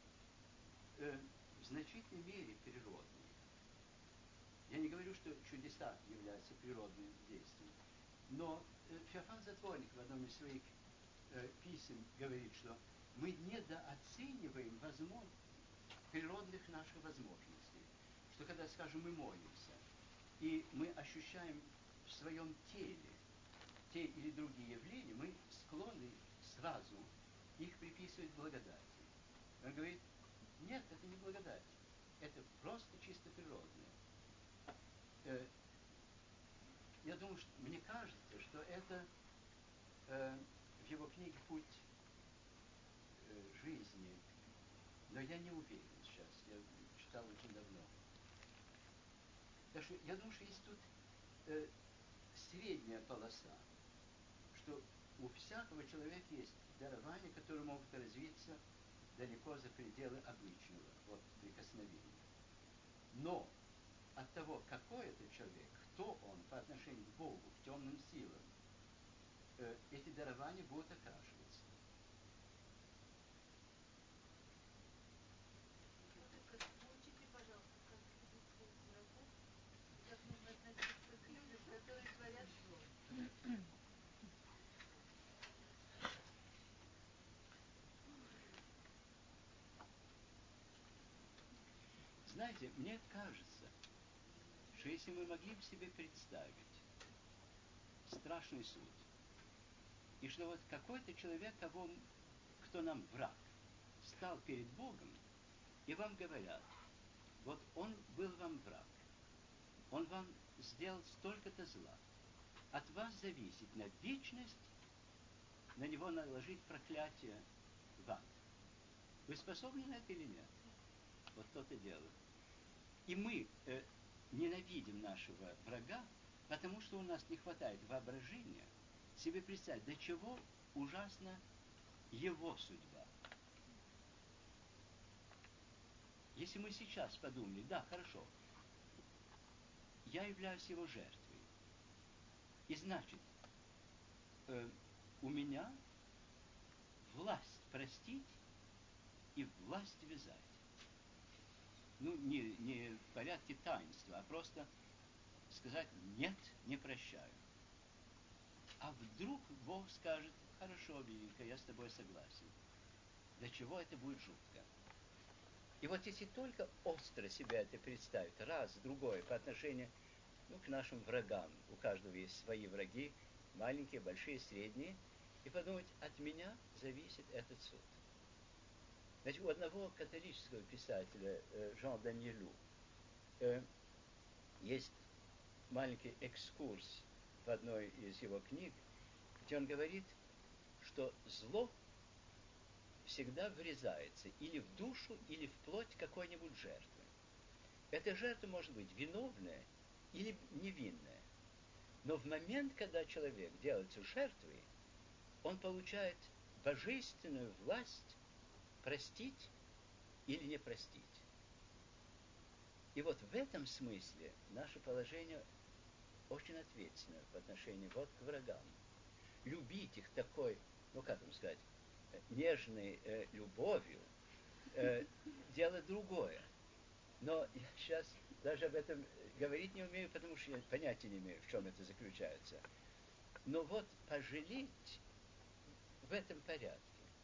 в значительной мере природный. Я не говорю, что чудеса являются природным действием, но Феофан Затворник в одном из своих писем говорит, что мы недооцениваем природных наших возможностей. Что когда, скажем, мы молимся, и мы ощущаем в своем теле те или другие явления, мы склонны сразу их приписывать благодати. Он говорит, нет, это не благодать, это просто чисто природное. Я думаю, что мне кажется, что это в его книге «Путь жизни», но я не уверен сейчас, я читал очень давно. Так что я думаю, что есть тут средняя полоса, что у всякого человека есть дарования, которые могут развиться далеко за пределы обычного, вот прикосновения. Но от того, какой это человек, кто он по отношению к Богу, к темным силам, эти дарования будут окрашиваться. Научите, пожалуйста, как любить своих врагов и как нужно относиться к людям, которые творят зло. Знаете, мне кажется, что если мы могли бы себе представить страшный суд, и что вот какой-то человек, кто нам враг, стал перед Богом, и вам говорят, вот он был вам враг, он вам сделал столько-то зла, от вас зависит на вечность на него наложить проклятие в ад. Вы способны на это или нет? Вот то-то дело. И мы ненавидим нашего врага, потому что у нас не хватает воображения себе представить, до чего ужасна его судьба. Если мы сейчас подумали, да, хорошо, я являюсь его жертвой, и значит, у меня власть простить и власть вязать. Ну, не в порядке таинства, а просто сказать «нет, не прощаю». А вдруг Бог скажет «хорошо, Венька, я с тобой согласен». Для чего это будет жутко? И вот если только остро себя это представить, раз, другое, по отношению к нашим врагам, у каждого есть свои враги, маленькие, большие, средние, и подумать, от меня зависит этот суд. Значит, у одного католического писателя, Жан Даниэлю, есть маленький экскурс в одной из его книг, где он говорит, что зло всегда врезается или в душу, или в плоть какой-нибудь жертвы. Эта жертва может быть виновная или невинная. Но в момент, когда человек делается жертвой, он получает божественную власть простить или не простить. И вот в этом смысле наше положение очень ответственное по отношению вот к врагам. Любить их такой, как вам сказать, нежной любовью, дело другое. Но я сейчас даже об этом говорить не умею, потому что я понятия не имею, в чем это заключается. Но вот пожалеть в этом порядке,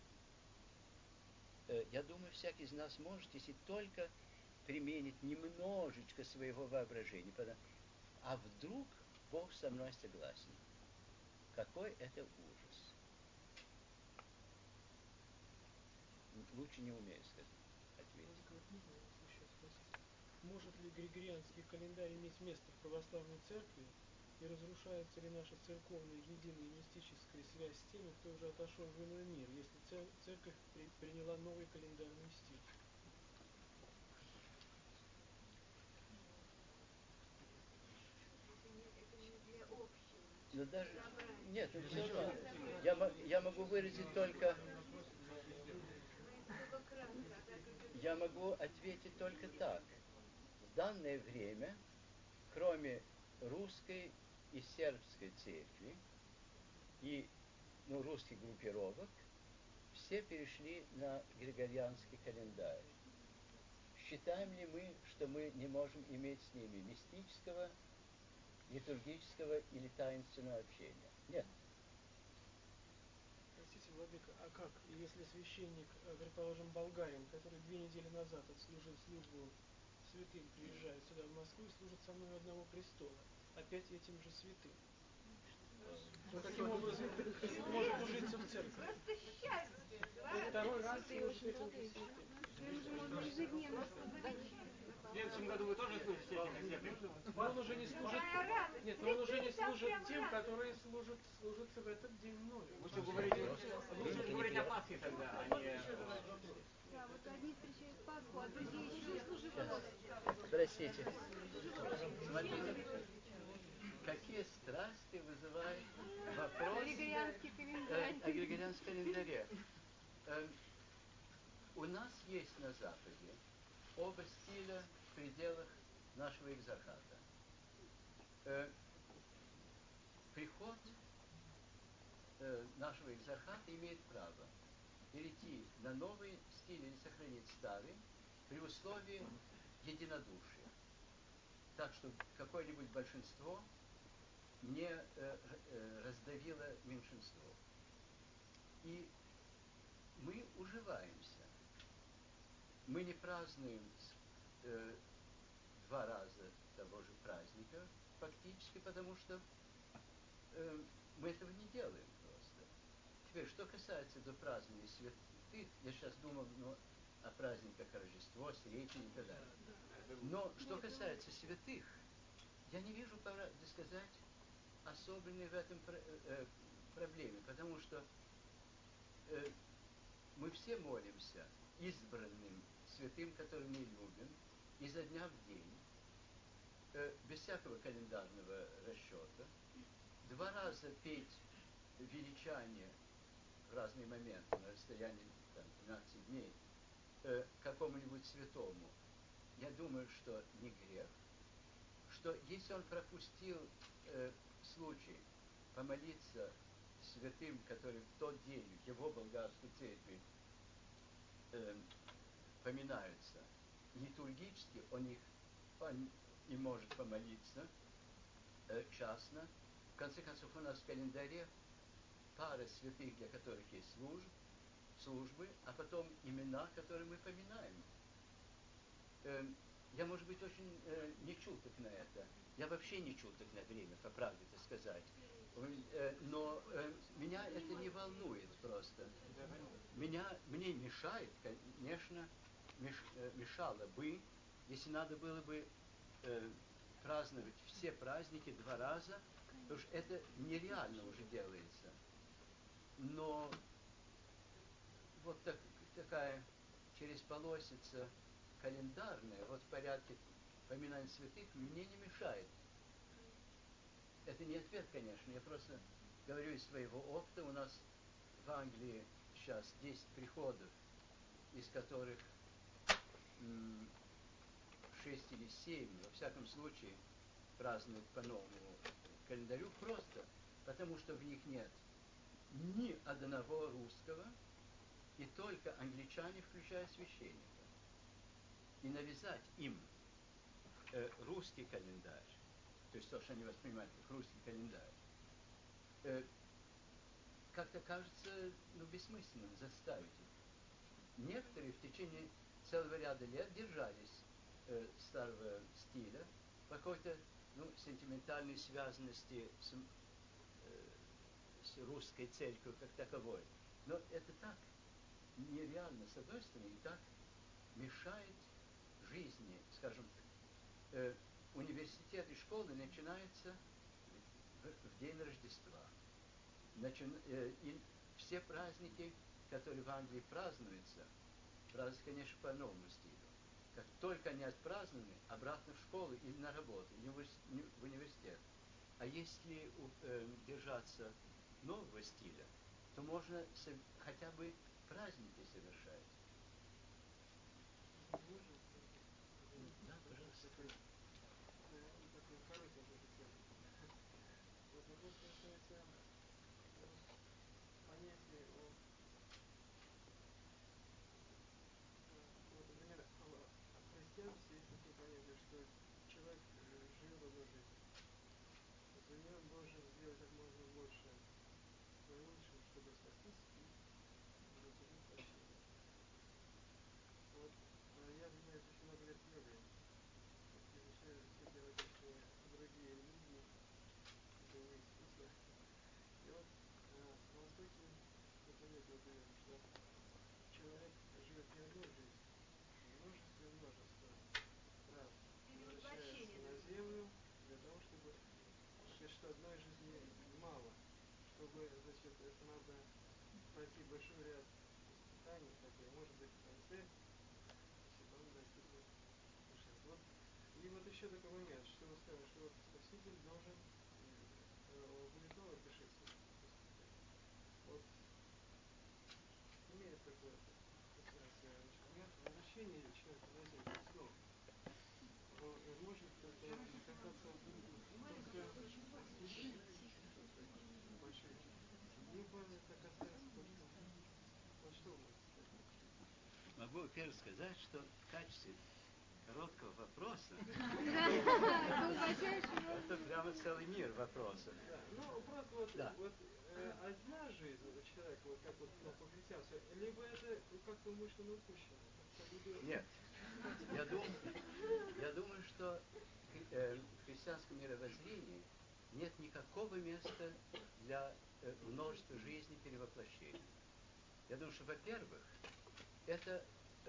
я думаю, всякий из нас может, если только применит немножечко своего воображения. А вдруг Бог со мной согласен? Какой это ужас. Лучше не умею ответить. Может ли григорианский календарь иметь место в православной церкви? И разрушается ли наша церковная единая мистическая связь с теми, кто уже отошел в иной мир, если церковь приняла новый календарный стиль? Это не для общего. Но даже... Нет, это все равно. Я могу выразить только... Я могу ответить только так. В данное время, кроме русской и сербской церкви и русских группировок, все перешли на григорианский календарь. Считаем ли мы, что мы не можем иметь с ними мистического, литургического или таинственного общения? Нет. Простите, владыка, а как, если священник, предположим, болгарин, который 2 недели назад отслужил службу святым, приезжает сюда, в Москву, и служит со мной у одного престола, опять этим же святым? То таким образом может ужиться в церкви. Просто счастье. Второй раз служит этим же святым. В следующем году вы тоже служите этим святым? Но он уже не служит. Нет, но он уже не служит тем, которые служатся в этот день мною. Лучше говорить о Пасхе тогда, а не... Да, вот одни встречают Пасху, а другие еще служат. Простите. Смотрите, какие страсти вызывает вопрос о григорианском календаре. У нас есть на Западе оба стиля в пределах нашего экзархата. Приход нашего экзархата имеет право перейти на новый стиль или сохранить старый при условии единодушия. Так, чтобы какое-нибудь большинство не раздавило меньшинство. И мы уживаемся. Мы не празднуем 2 раза того же праздника, фактически, потому что мы этого не делаем просто. Теперь, что касается до празднования святых, я сейчас думал о праздниках Рождество, Сретение и так далее. Но что касается святых, я не вижу, правда сказать, особенной в этом проблеме, потому что мы все молимся избранным святым, которых мы любим, изо дня в день, без всякого календарного расчета, 2 раза петь величание в разные моменты на расстоянии 12 дней какому-нибудь святому, я думаю, что не грех, что если он пропустил случай помолиться святым, который в тот день в его болгарской церкви поминаются литургически, он и может помолиться частно. В конце концов, у нас в календаре пара святых, для которых есть службы, а потом имена, которые мы поминаем. Я, может быть, очень не чуток на это. Я вообще не чуток на время, по правде-то сказать. Но меня это не волнует просто. Мне мешает, конечно, мешало бы, если надо было бы праздновать все праздники 2 раза, потому что это нереально уже делается. Но вот такая через полосица календарная, вот в порядке поминания святых, мне не мешает. Это не ответ, конечно, я просто говорю из своего опыта. У нас в Англии сейчас 10 приходов, из которых 6 или 7, во всяком случае, празднуют по новому календарю, просто потому что в них нет ни одного русского, и только англичане, включая священника, и навязать им русский календарь, то есть то, что они воспринимают как русский календарь, как-то кажется, бессмысленным заставить их. Некоторые в течение целого ряда лет держались старого стиля, по какой-то сентиментальной связанности с русской церковью как таковой. Но это так нереально, с одной стороны, и так мешает жизни, скажем, университет и школы начинаются в день Рождества. И все праздники, которые в Англии празднуются, конечно, по новому стилю. Как только они отпразднованы, обратно в школу или на работу, или в университет. А если держаться нового стиля, то можно хотя бы праздники совершать. Можно? Да, пожалуйста. Такой коротенький хотел. Вот вопрос касается понятия вот, например, в христианстве есть такое понятие, что человек живет одну жизнь. За нее он должен сделать как можно больше наилучшим, чтобы спастись и заслужить прощение. Вот я занимаюсь очень много лет йогой. Изучаю всякие различные другие религии, это не искусство. И вот на Востоке понятие вот именно, что человек живет не одну жизнь, а множество раз возвращается на землю для того, чтобы, значит, что одной жизни мало, чтобы, значит, это надо пройти большой ряд испытаний, такой, может быть, в конце, значит, он достигнет совершенства. Вот. И вот еще такой момент, что вы сказали, что вот Спаситель должен будет новое пришествие. Вот имеет такое христианское возвращение человека на землю снова. Может это касаться только судьбы большой, либо это касается только... Вот что вы можете сказать? Могу, во-первых, сказать, что в качестве короткого вопроса это прямо целый мир вопросов. Да, ну просто вот, да. вот одна жизнь у человека, вот как вот по христианству, либо это как-то умышленно упущено, либо... Нет, я думаю, что в христианском мировоззрении нет никакого места для множества жизней перевоплощений. Я думаю, что, во-первых, это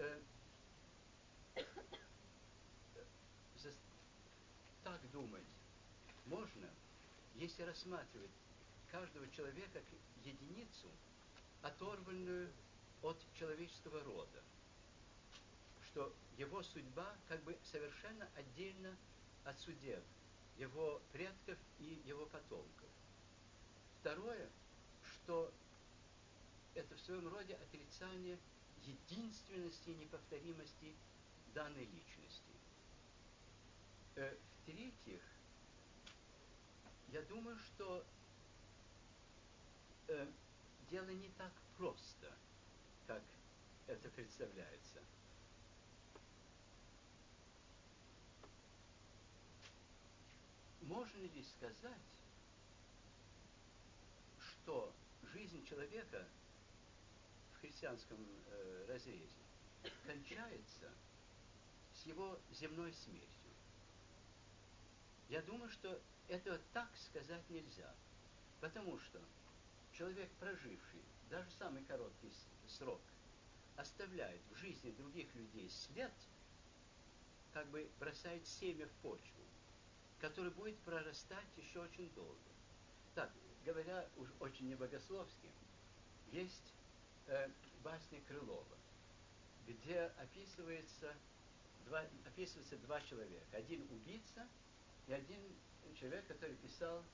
так думать можно, если рассматривать каждого человека как единицу, оторванную от человеческого рода, что его судьба как бы совершенно отдельно от судеб его предков и его потомков. Второе, что это в своем роде отрицание единственности и неповторимости данной личности. В-третьих, я думаю, что дело не так просто, как это представляется. Можно ли сказать, что жизнь человека в христианском разрезе кончается с его земной смертью? Я думаю, что этого так сказать нельзя, потому что человек, проживший даже самый короткий срок, оставляет в жизни других людей след, как бы бросает семя в почву, который будет прорастать еще очень долго. Так, говоря уж очень небогословски, есть басня Крылова, где описываются два человека. Один убийца и один человек, который писал,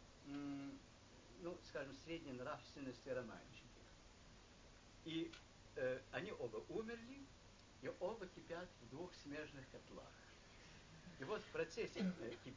скажем, средней нравственности романчики. И они оба умерли, и оба кипят в двух смежных котлах. И вот в процессе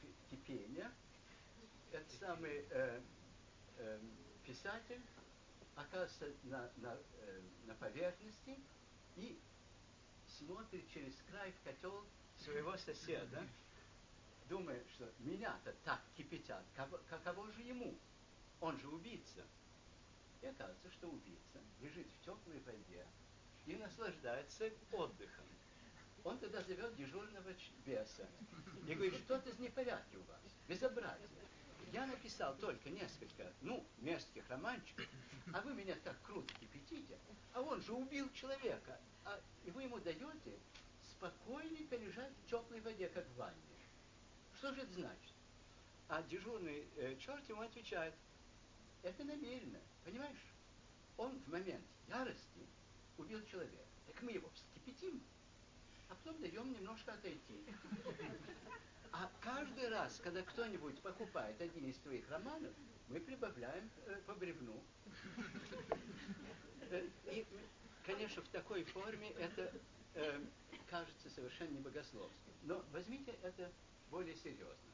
кипения этот самый писатель оказывается на поверхности и смотрит через край в котел своего соседа, думая, что меня-то так кипятят, каково же ему? Он же убийца. И оказывается, что убийца лежит в теплой воде и наслаждается отдыхом. Он тогда зовет дежурного беса и говорит, что-то в непорядке у вас, безобразие. Я написал только несколько, мерзких романчиков, а вы меня так круто кипятите, а он же убил человека, и вы ему даете спокойненько лежать в теплой воде, как в ванне. Что же это значит? А дежурный черт ему отвечает, это намеренно, понимаешь? Он в момент ярости убил человека. Так мы его вскипятим, а потом даем немножко отойти. А каждый раз, когда кто-нибудь покупает один из твоих романов, мы прибавляем по бревну. И, конечно, в такой форме это кажется совершенно не богословским. Но возьмите это более серьезно.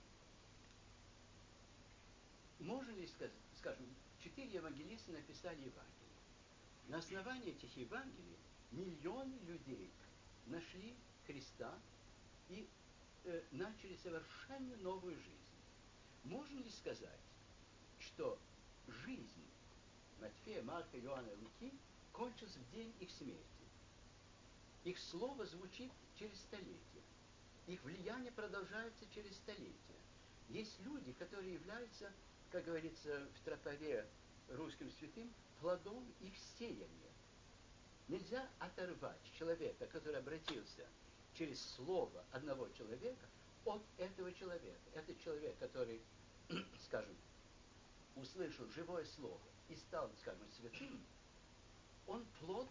Можно ли сказать, скажем, 4 евангелиста написали Евангелие. На основании этих Евангелий миллионы людей нашли Христа и начали совершенно новую жизнь. Можно ли сказать, что жизнь Матфея, Марка, Иоанна и Луки кончилась в день их смерти? Их слово звучит через столетия. Их влияние продолжается через столетия. Есть люди, которые являются, как говорится в тропаре русским святым, плодом их сеяния. Нельзя оторвать человека, который обратился через слово одного человека, от этого человека. Этот человек, который, скажем, услышал живое слово и стал, скажем, святым, он плод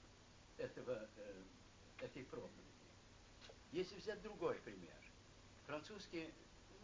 этой проповеди. Если взять другой пример, французский,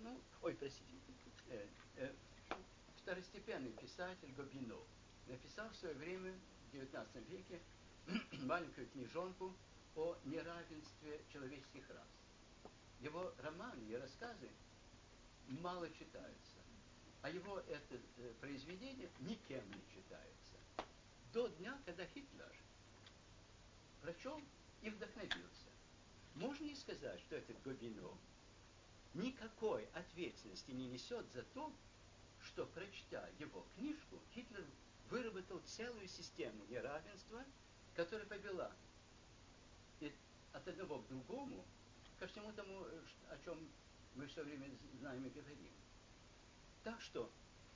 второстепенный писатель Гобино написал в свое время, в XIX веке, маленькую книжонку о неравенстве человеческих рас. Его романы и рассказы мало читаются, а его это произведение никем не читается. До дня, когда Гитлер прочел и вдохновился. Можно ли сказать, что этот Гобино никакой ответственности не несет за то, что, прочтя его книжку, Гитлер выработал целую систему неравенства, которая повела от одного к другому, ко всему тому, о чем мы все время знаем и говорим. Так что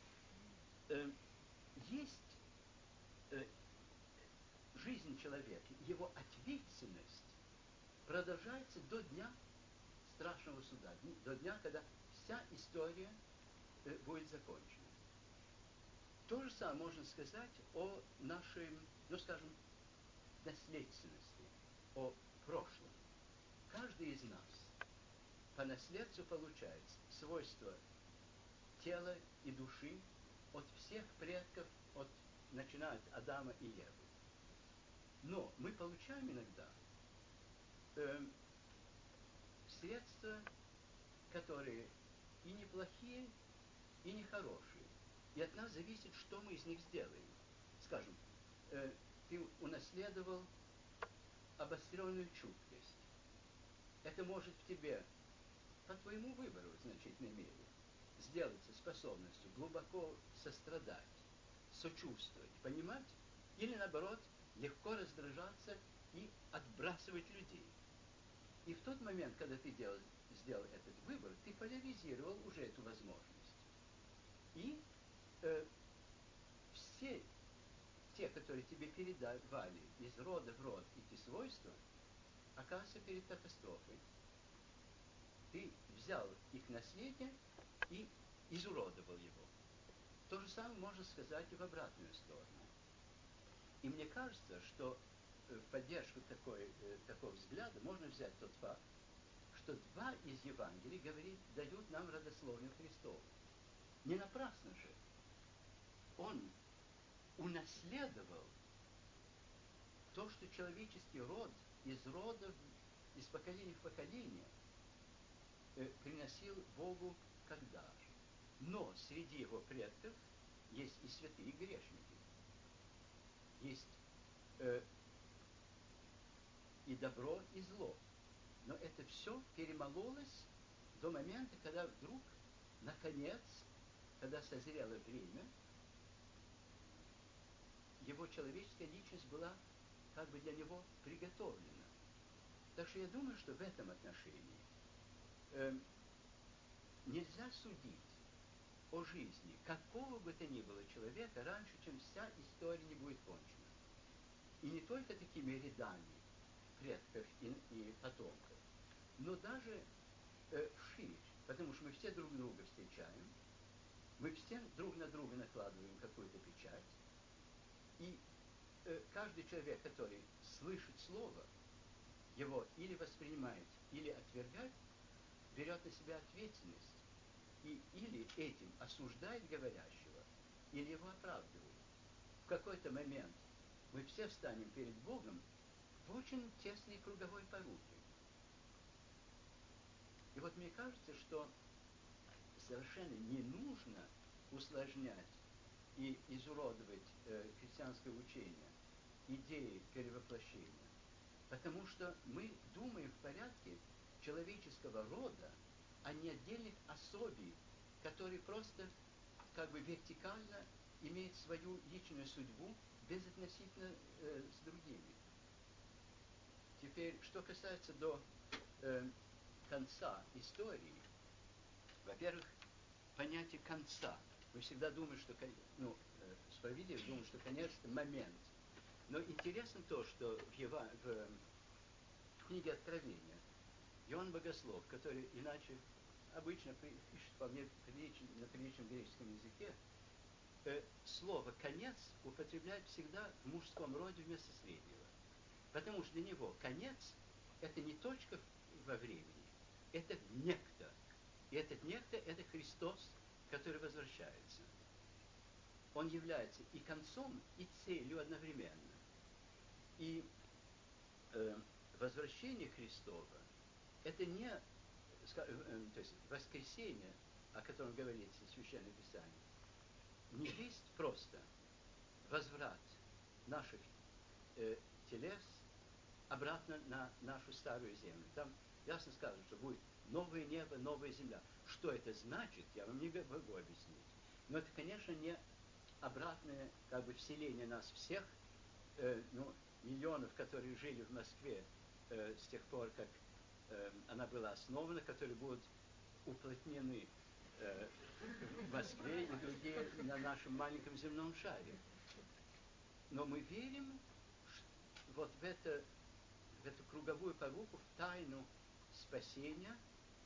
есть жизнь человека, его ответственность продолжается до дня страшного суда, до дня, когда вся история будет закончена. То же самое можно сказать о нашей, скажем, наследственности, о прошлом. Каждый из нас по наследству получает свойства тела и души от всех предков, начиная от Адама и Евы. Но мы получаем иногда средства, которые и неплохие, и нехорошие. И от нас зависит, что мы из них сделаем. Скажем, ты унаследовал обостренную чуткость. Это может в тебе, по твоему выбору в значительной мере, сделаться способностью глубоко сострадать, сочувствовать, понимать, или наоборот, легко раздражаться и отбрасывать людей. И в тот момент, когда ты сделал этот выбор, ты поляризировал уже эту возможность. И все те, которые тебе передавали из рода в род эти свойства, оказываются перед катастрофой. Ты взял их наследие и изуродовал его. То же самое можно сказать и в обратную сторону. И мне кажется, что в поддержку такого взгляда можно взять тот факт, что 2 из Евангелий дают нам родословную Христову. Не напрасно же. Он унаследовал то, что человеческий род из поколения в поколение приносил Богу когда же. Но среди его предков есть и святые грешники. есть и добро, и зло. Но это все перемололось до момента, когда вдруг, наконец, когда созрело время, его человеческая личность была как бы для него приготовлена. Так что я думаю, что в этом отношении нельзя судить о жизни какого бы то ни было человека раньше, чем вся история не будет кончена. И не только такими рядами предков и потомков, но даже вширь, потому что мы все друг друга встречаем, мы все друг на друга накладываем какую-то печать, и каждый человек, который слышит слово, его или воспринимает, или отвергает, берет на себя ответственность, и или этим осуждает говорящего, или его оправдывает. В какой-то момент мы все встанем перед Богом в очень тесной круговой поруке. И вот мне кажется, что совершенно не нужно усложнять и изуродовать христианское учение, идеи перевоплощения, потому что мы думаем в порядке человеческого рода, а не отдельных особей, которые просто как бы вертикально имеют свою личную судьбу безотносительно с другими. Теперь, что касается до конца истории, во-первых, понятие конца. Мы всегда думаем, что, справедливо думаем, что конец – это момент. Но интересно то, что в книге Откровения Иоанн Богослов, который иначе обычно пишет вполне на приличном греческом языке, слово «конец» употребляет всегда в мужском роде вместо среднего. Потому что для него конец – это не точка во времени, это некто. И этот некто – это Христос, который возвращается. Он является и концом, и целью одновременно. И возвращение Христова – это не, то есть воскресение, о котором говорится в Священном Писании, не есть просто возврат наших телес обратно на нашу старую землю. Там ясно сказано, что будет новое небо, новая земля. Что это значит, я вам не могу объяснить. Но это, конечно, не обратное как бы вселение нас всех, миллионов, которые жили в Москве с тех пор, как она была основана, которые будут уплотнены в Москве и другие на нашем маленьком земном шаре. Но мы верим вот в эту круговую поруку, в тайну спасения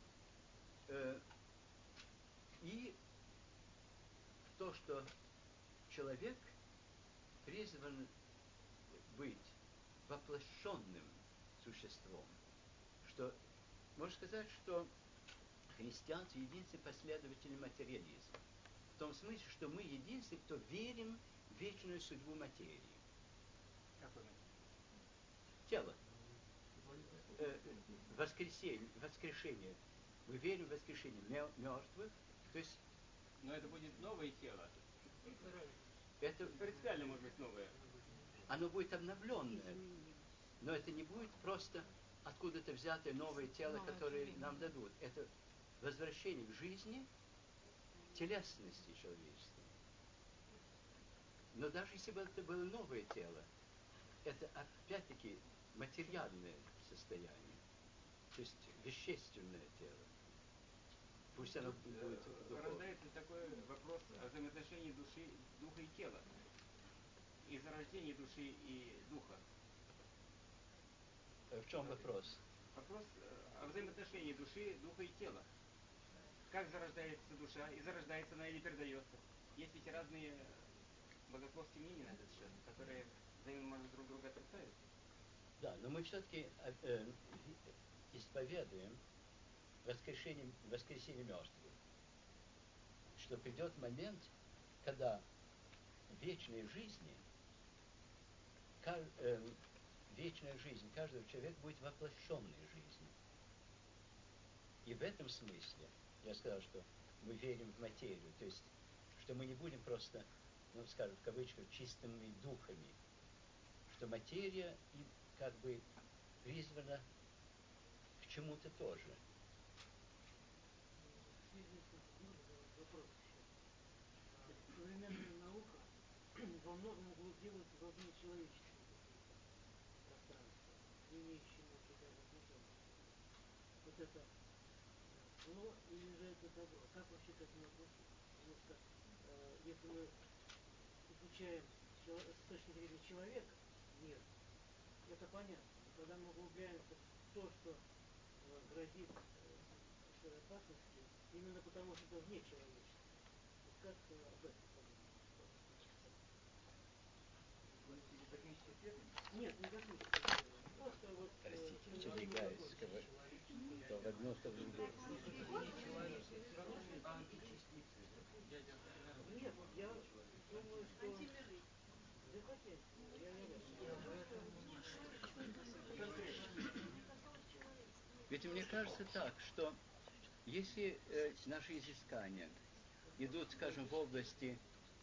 и в то, что человек призван быть воплощенным существом. Что можно сказать, что христианство единственный последовательный материализм. В том смысле, что мы единственные, кто верим в вечную судьбу материи. Какой материи? Тело. Воскрешение. Мы верим в воскрешение мертвых, то есть... Но это будет новое тело. Это принципиально может быть новое. Оно будет обновленное, но это не будет просто откуда-то взятое новое тело, которое нам дадут. Это возвращение к жизни, телесности человеческой. Но даже если бы это было новое тело, это опять-таки материальное состояние, то есть вещественное тело. Пусть оно будет духовное. Рождается такой вопрос о взаимоотношении души, духа и тела. И зарождение души и духа. В чем вопрос? Вопрос о взаимоотношении души, духа и тела. Как зарождается душа, и зарождается она или передается. Есть ведь разные богословские мнения на этот счет, которые взаимно друг друга отрицают. Да, но мы все-таки исповедуем воскресение мертвых. Что придет момент, когда в вечной жизни вечная жизнь каждого человека будет воплощенной жизнью. И в этом смысле я сказал, что мы верим в материю, то есть, что мы не будем просто, скажем, в кавычках, чистыми духами, что материя и как бы призвана к чему-то тоже. В связи с этим можно задать вопрос еще? Современная наука во многом углубилась во внечеловеческие какие-то пространства, не имеющие материальных отношений. Вот это зло или же это добро? Как вообще к этому относиться? Потому что если мы изучаем с точки зрения человека мир, это понятно. Но когда мы углубляемся в то, что грозит большой опасностью, именно потому что это вне человечества. Вот как об этом подумать? Вы хотите космические исследования? Нет, не космические исследования. Просто вот Простите, приложение передвигаюсь, закона. то в одно, то в другое. Все равно же античастицы. Ядерная Нет, я думаю, что... Антимиры. Да хотя, я не Мне казалось, человек. Ведь мне кажется так, что если наши изыскания идут, скажем, в области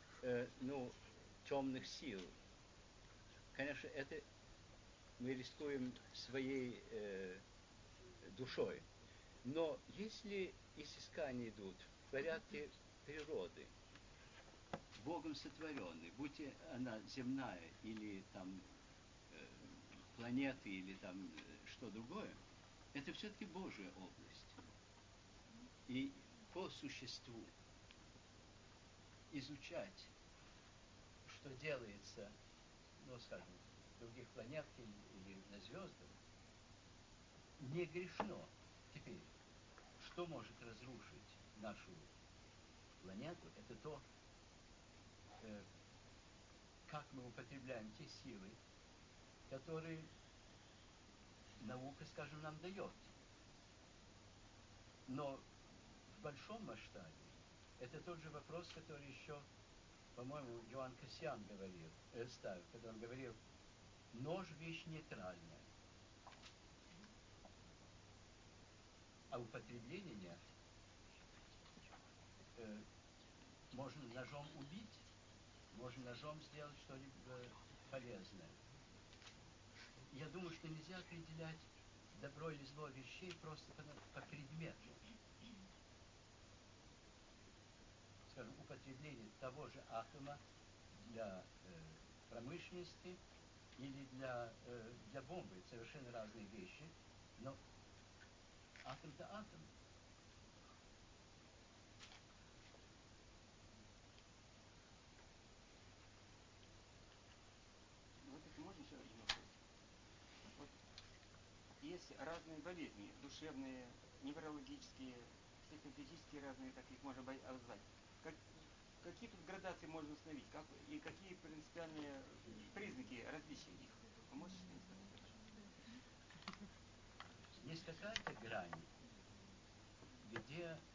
темных сил, конечно, это мы рискуем своей душой. Но если изыскания идут в порядке природы, Богом сотворенной, будь она земная или там планеты или там что другое, это все-таки Божья область. И по существу изучать, что делается, скажем, в других планетах или на звездах, не грешно. Теперь, что может разрушить нашу планету, это то, как мы употребляем те силы, которые наука, скажем, нам дает. Но в большом масштабе это тот же вопрос, который еще, по-моему, Иоанн Кассиан ставил, когда он говорил, нож – вещь нейтральная, а употребление можно ножом убить, можно ножом сделать что-либо полезное. Я думаю, что нельзя определять добро или зло вещей просто по предмету. Скажем, употребление того же атома для промышленности или для бомбы. Это совершенно разные вещи, но атом-то атом. Вот это можно еще один вопрос? Вот есть разные болезни, душевные, неврологические, психофизические разные, так их можно назвать. Какие тут градации можно установить? И какие принципиальные признаки различия их? Вы можете что-нибудь сказать? Есть какая-то грань, где...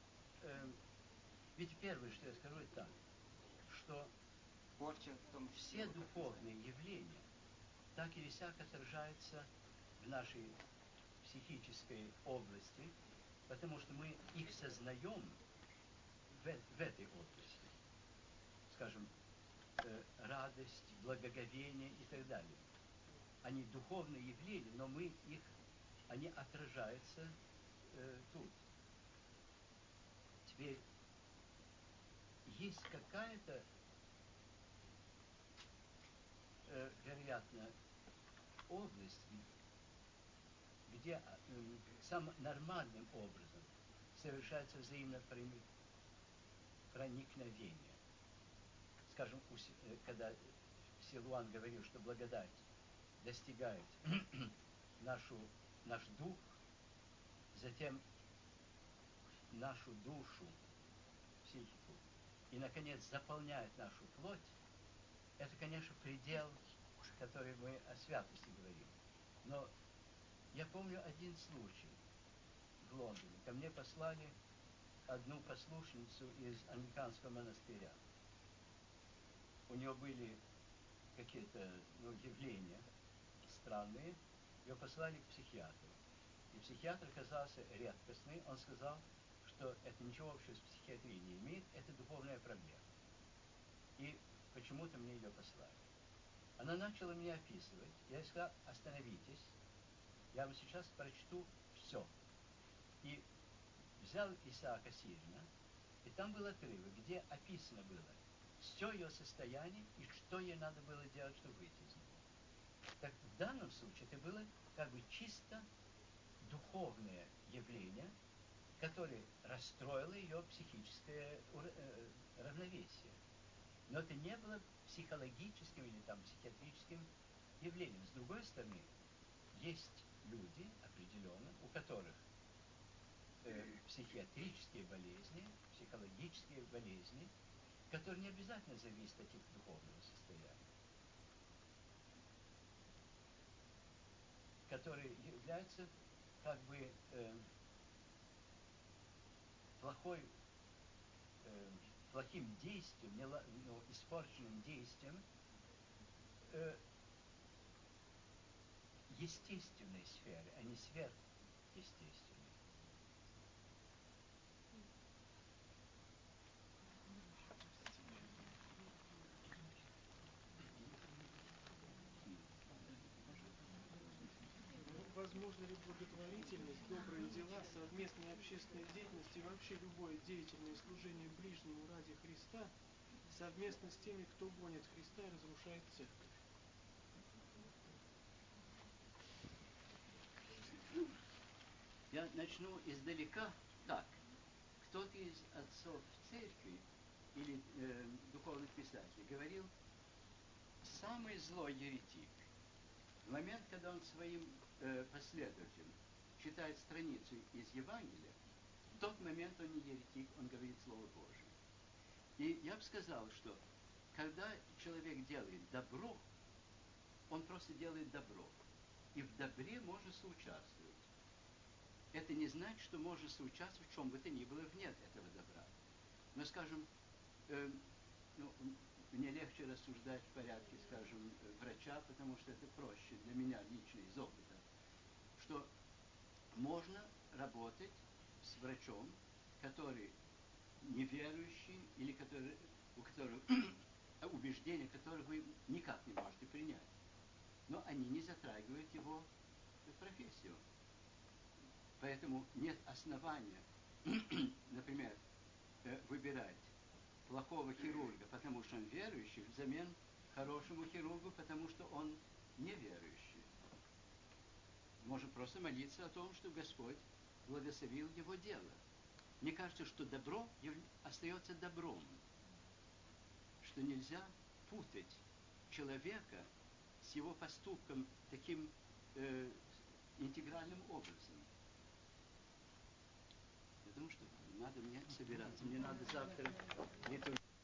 ведь первое, что я скажу, это так, что порча в том числе, все духовные явления так или сяк отражаются в нашей психической области, потому что мы их сознаем в этой области. Скажем, радость, благоговение и так далее. Они духовные явления, но они отражаются тут. Теперь есть какая-то, вероятно, область, где самым нормальным образом совершается взаимное проникновение. Скажем, когда Силуан говорил, что благодать достигает наш дух, затем нашу душу, психику, и, наконец, заполняет нашу плоть, это, конечно, предел, который мы о святости говорим. Но я помню один случай в Лондоне. Ко мне послали одну послушницу из англиканского монастыря. У нее были какие-то явления странные. Ее послали к психиатру. И психиатр оказался редкостный. Он сказал, что это ничего общего с психиатрией не имеет, это духовная проблема. И почему-то мне ее послали. Она начала мне описывать. Я ей сказал: остановитесь, я вам сейчас прочту все. И взял Исаака Сирина, и там был отрывок, где описано было все ее состояние и что ей надо было делать, чтобы выйти из него. Так в данном случае это было как бы чисто духовное явление, которое расстроило ее психическое равновесие. Но это не было психологическим или там психиатрическим явлением. С другой стороны, есть люди определенно, у которых психиатрические болезни, психологические болезни, которые не обязательно зависят от их духовного состояния, которые являются как бы плохим действием, испорченным действием естественной сферы, а не сверхъестественной. Возможно ли благотворительность, добрые дела, совместная общественная деятельность и вообще любое деятельное служение ближнему ради Христа совместно с теми, кто гонит Христа и разрушает церковь? Я начну издалека. Так, кто-то из отцов церкви или духовных писателей говорил: самый злой еретик в момент, когда он своим последователям читает страницу из Евангелия, в тот момент он не еретик, он говорит Слово Божие. И я бы сказал, что когда человек делает добро, он просто делает добро. И в добре можно соучаствовать. Это не значит, что можно соучаствовать в чем бы то ни было вне этого добра. Но, скажем, мне легче рассуждать в порядке, скажем, врача, потому что это проще для меня лично из опыта, что можно работать с врачом, который неверующий или у которого убеждения, которые вы никак не можете принять. Но они не затрагивают его профессию. Поэтому нет основания, например, выбирать плохого хирурга, потому что он верующий, взамен хорошему хирургу, потому что он неверующий. Можно просто молиться о том, что Господь благословил его дело. Мне кажется, что добро остается добром, что нельзя путать человека с его поступком таким интегральным образом. Я думаю, что надо мне собираться. Мне надо завтра литургию.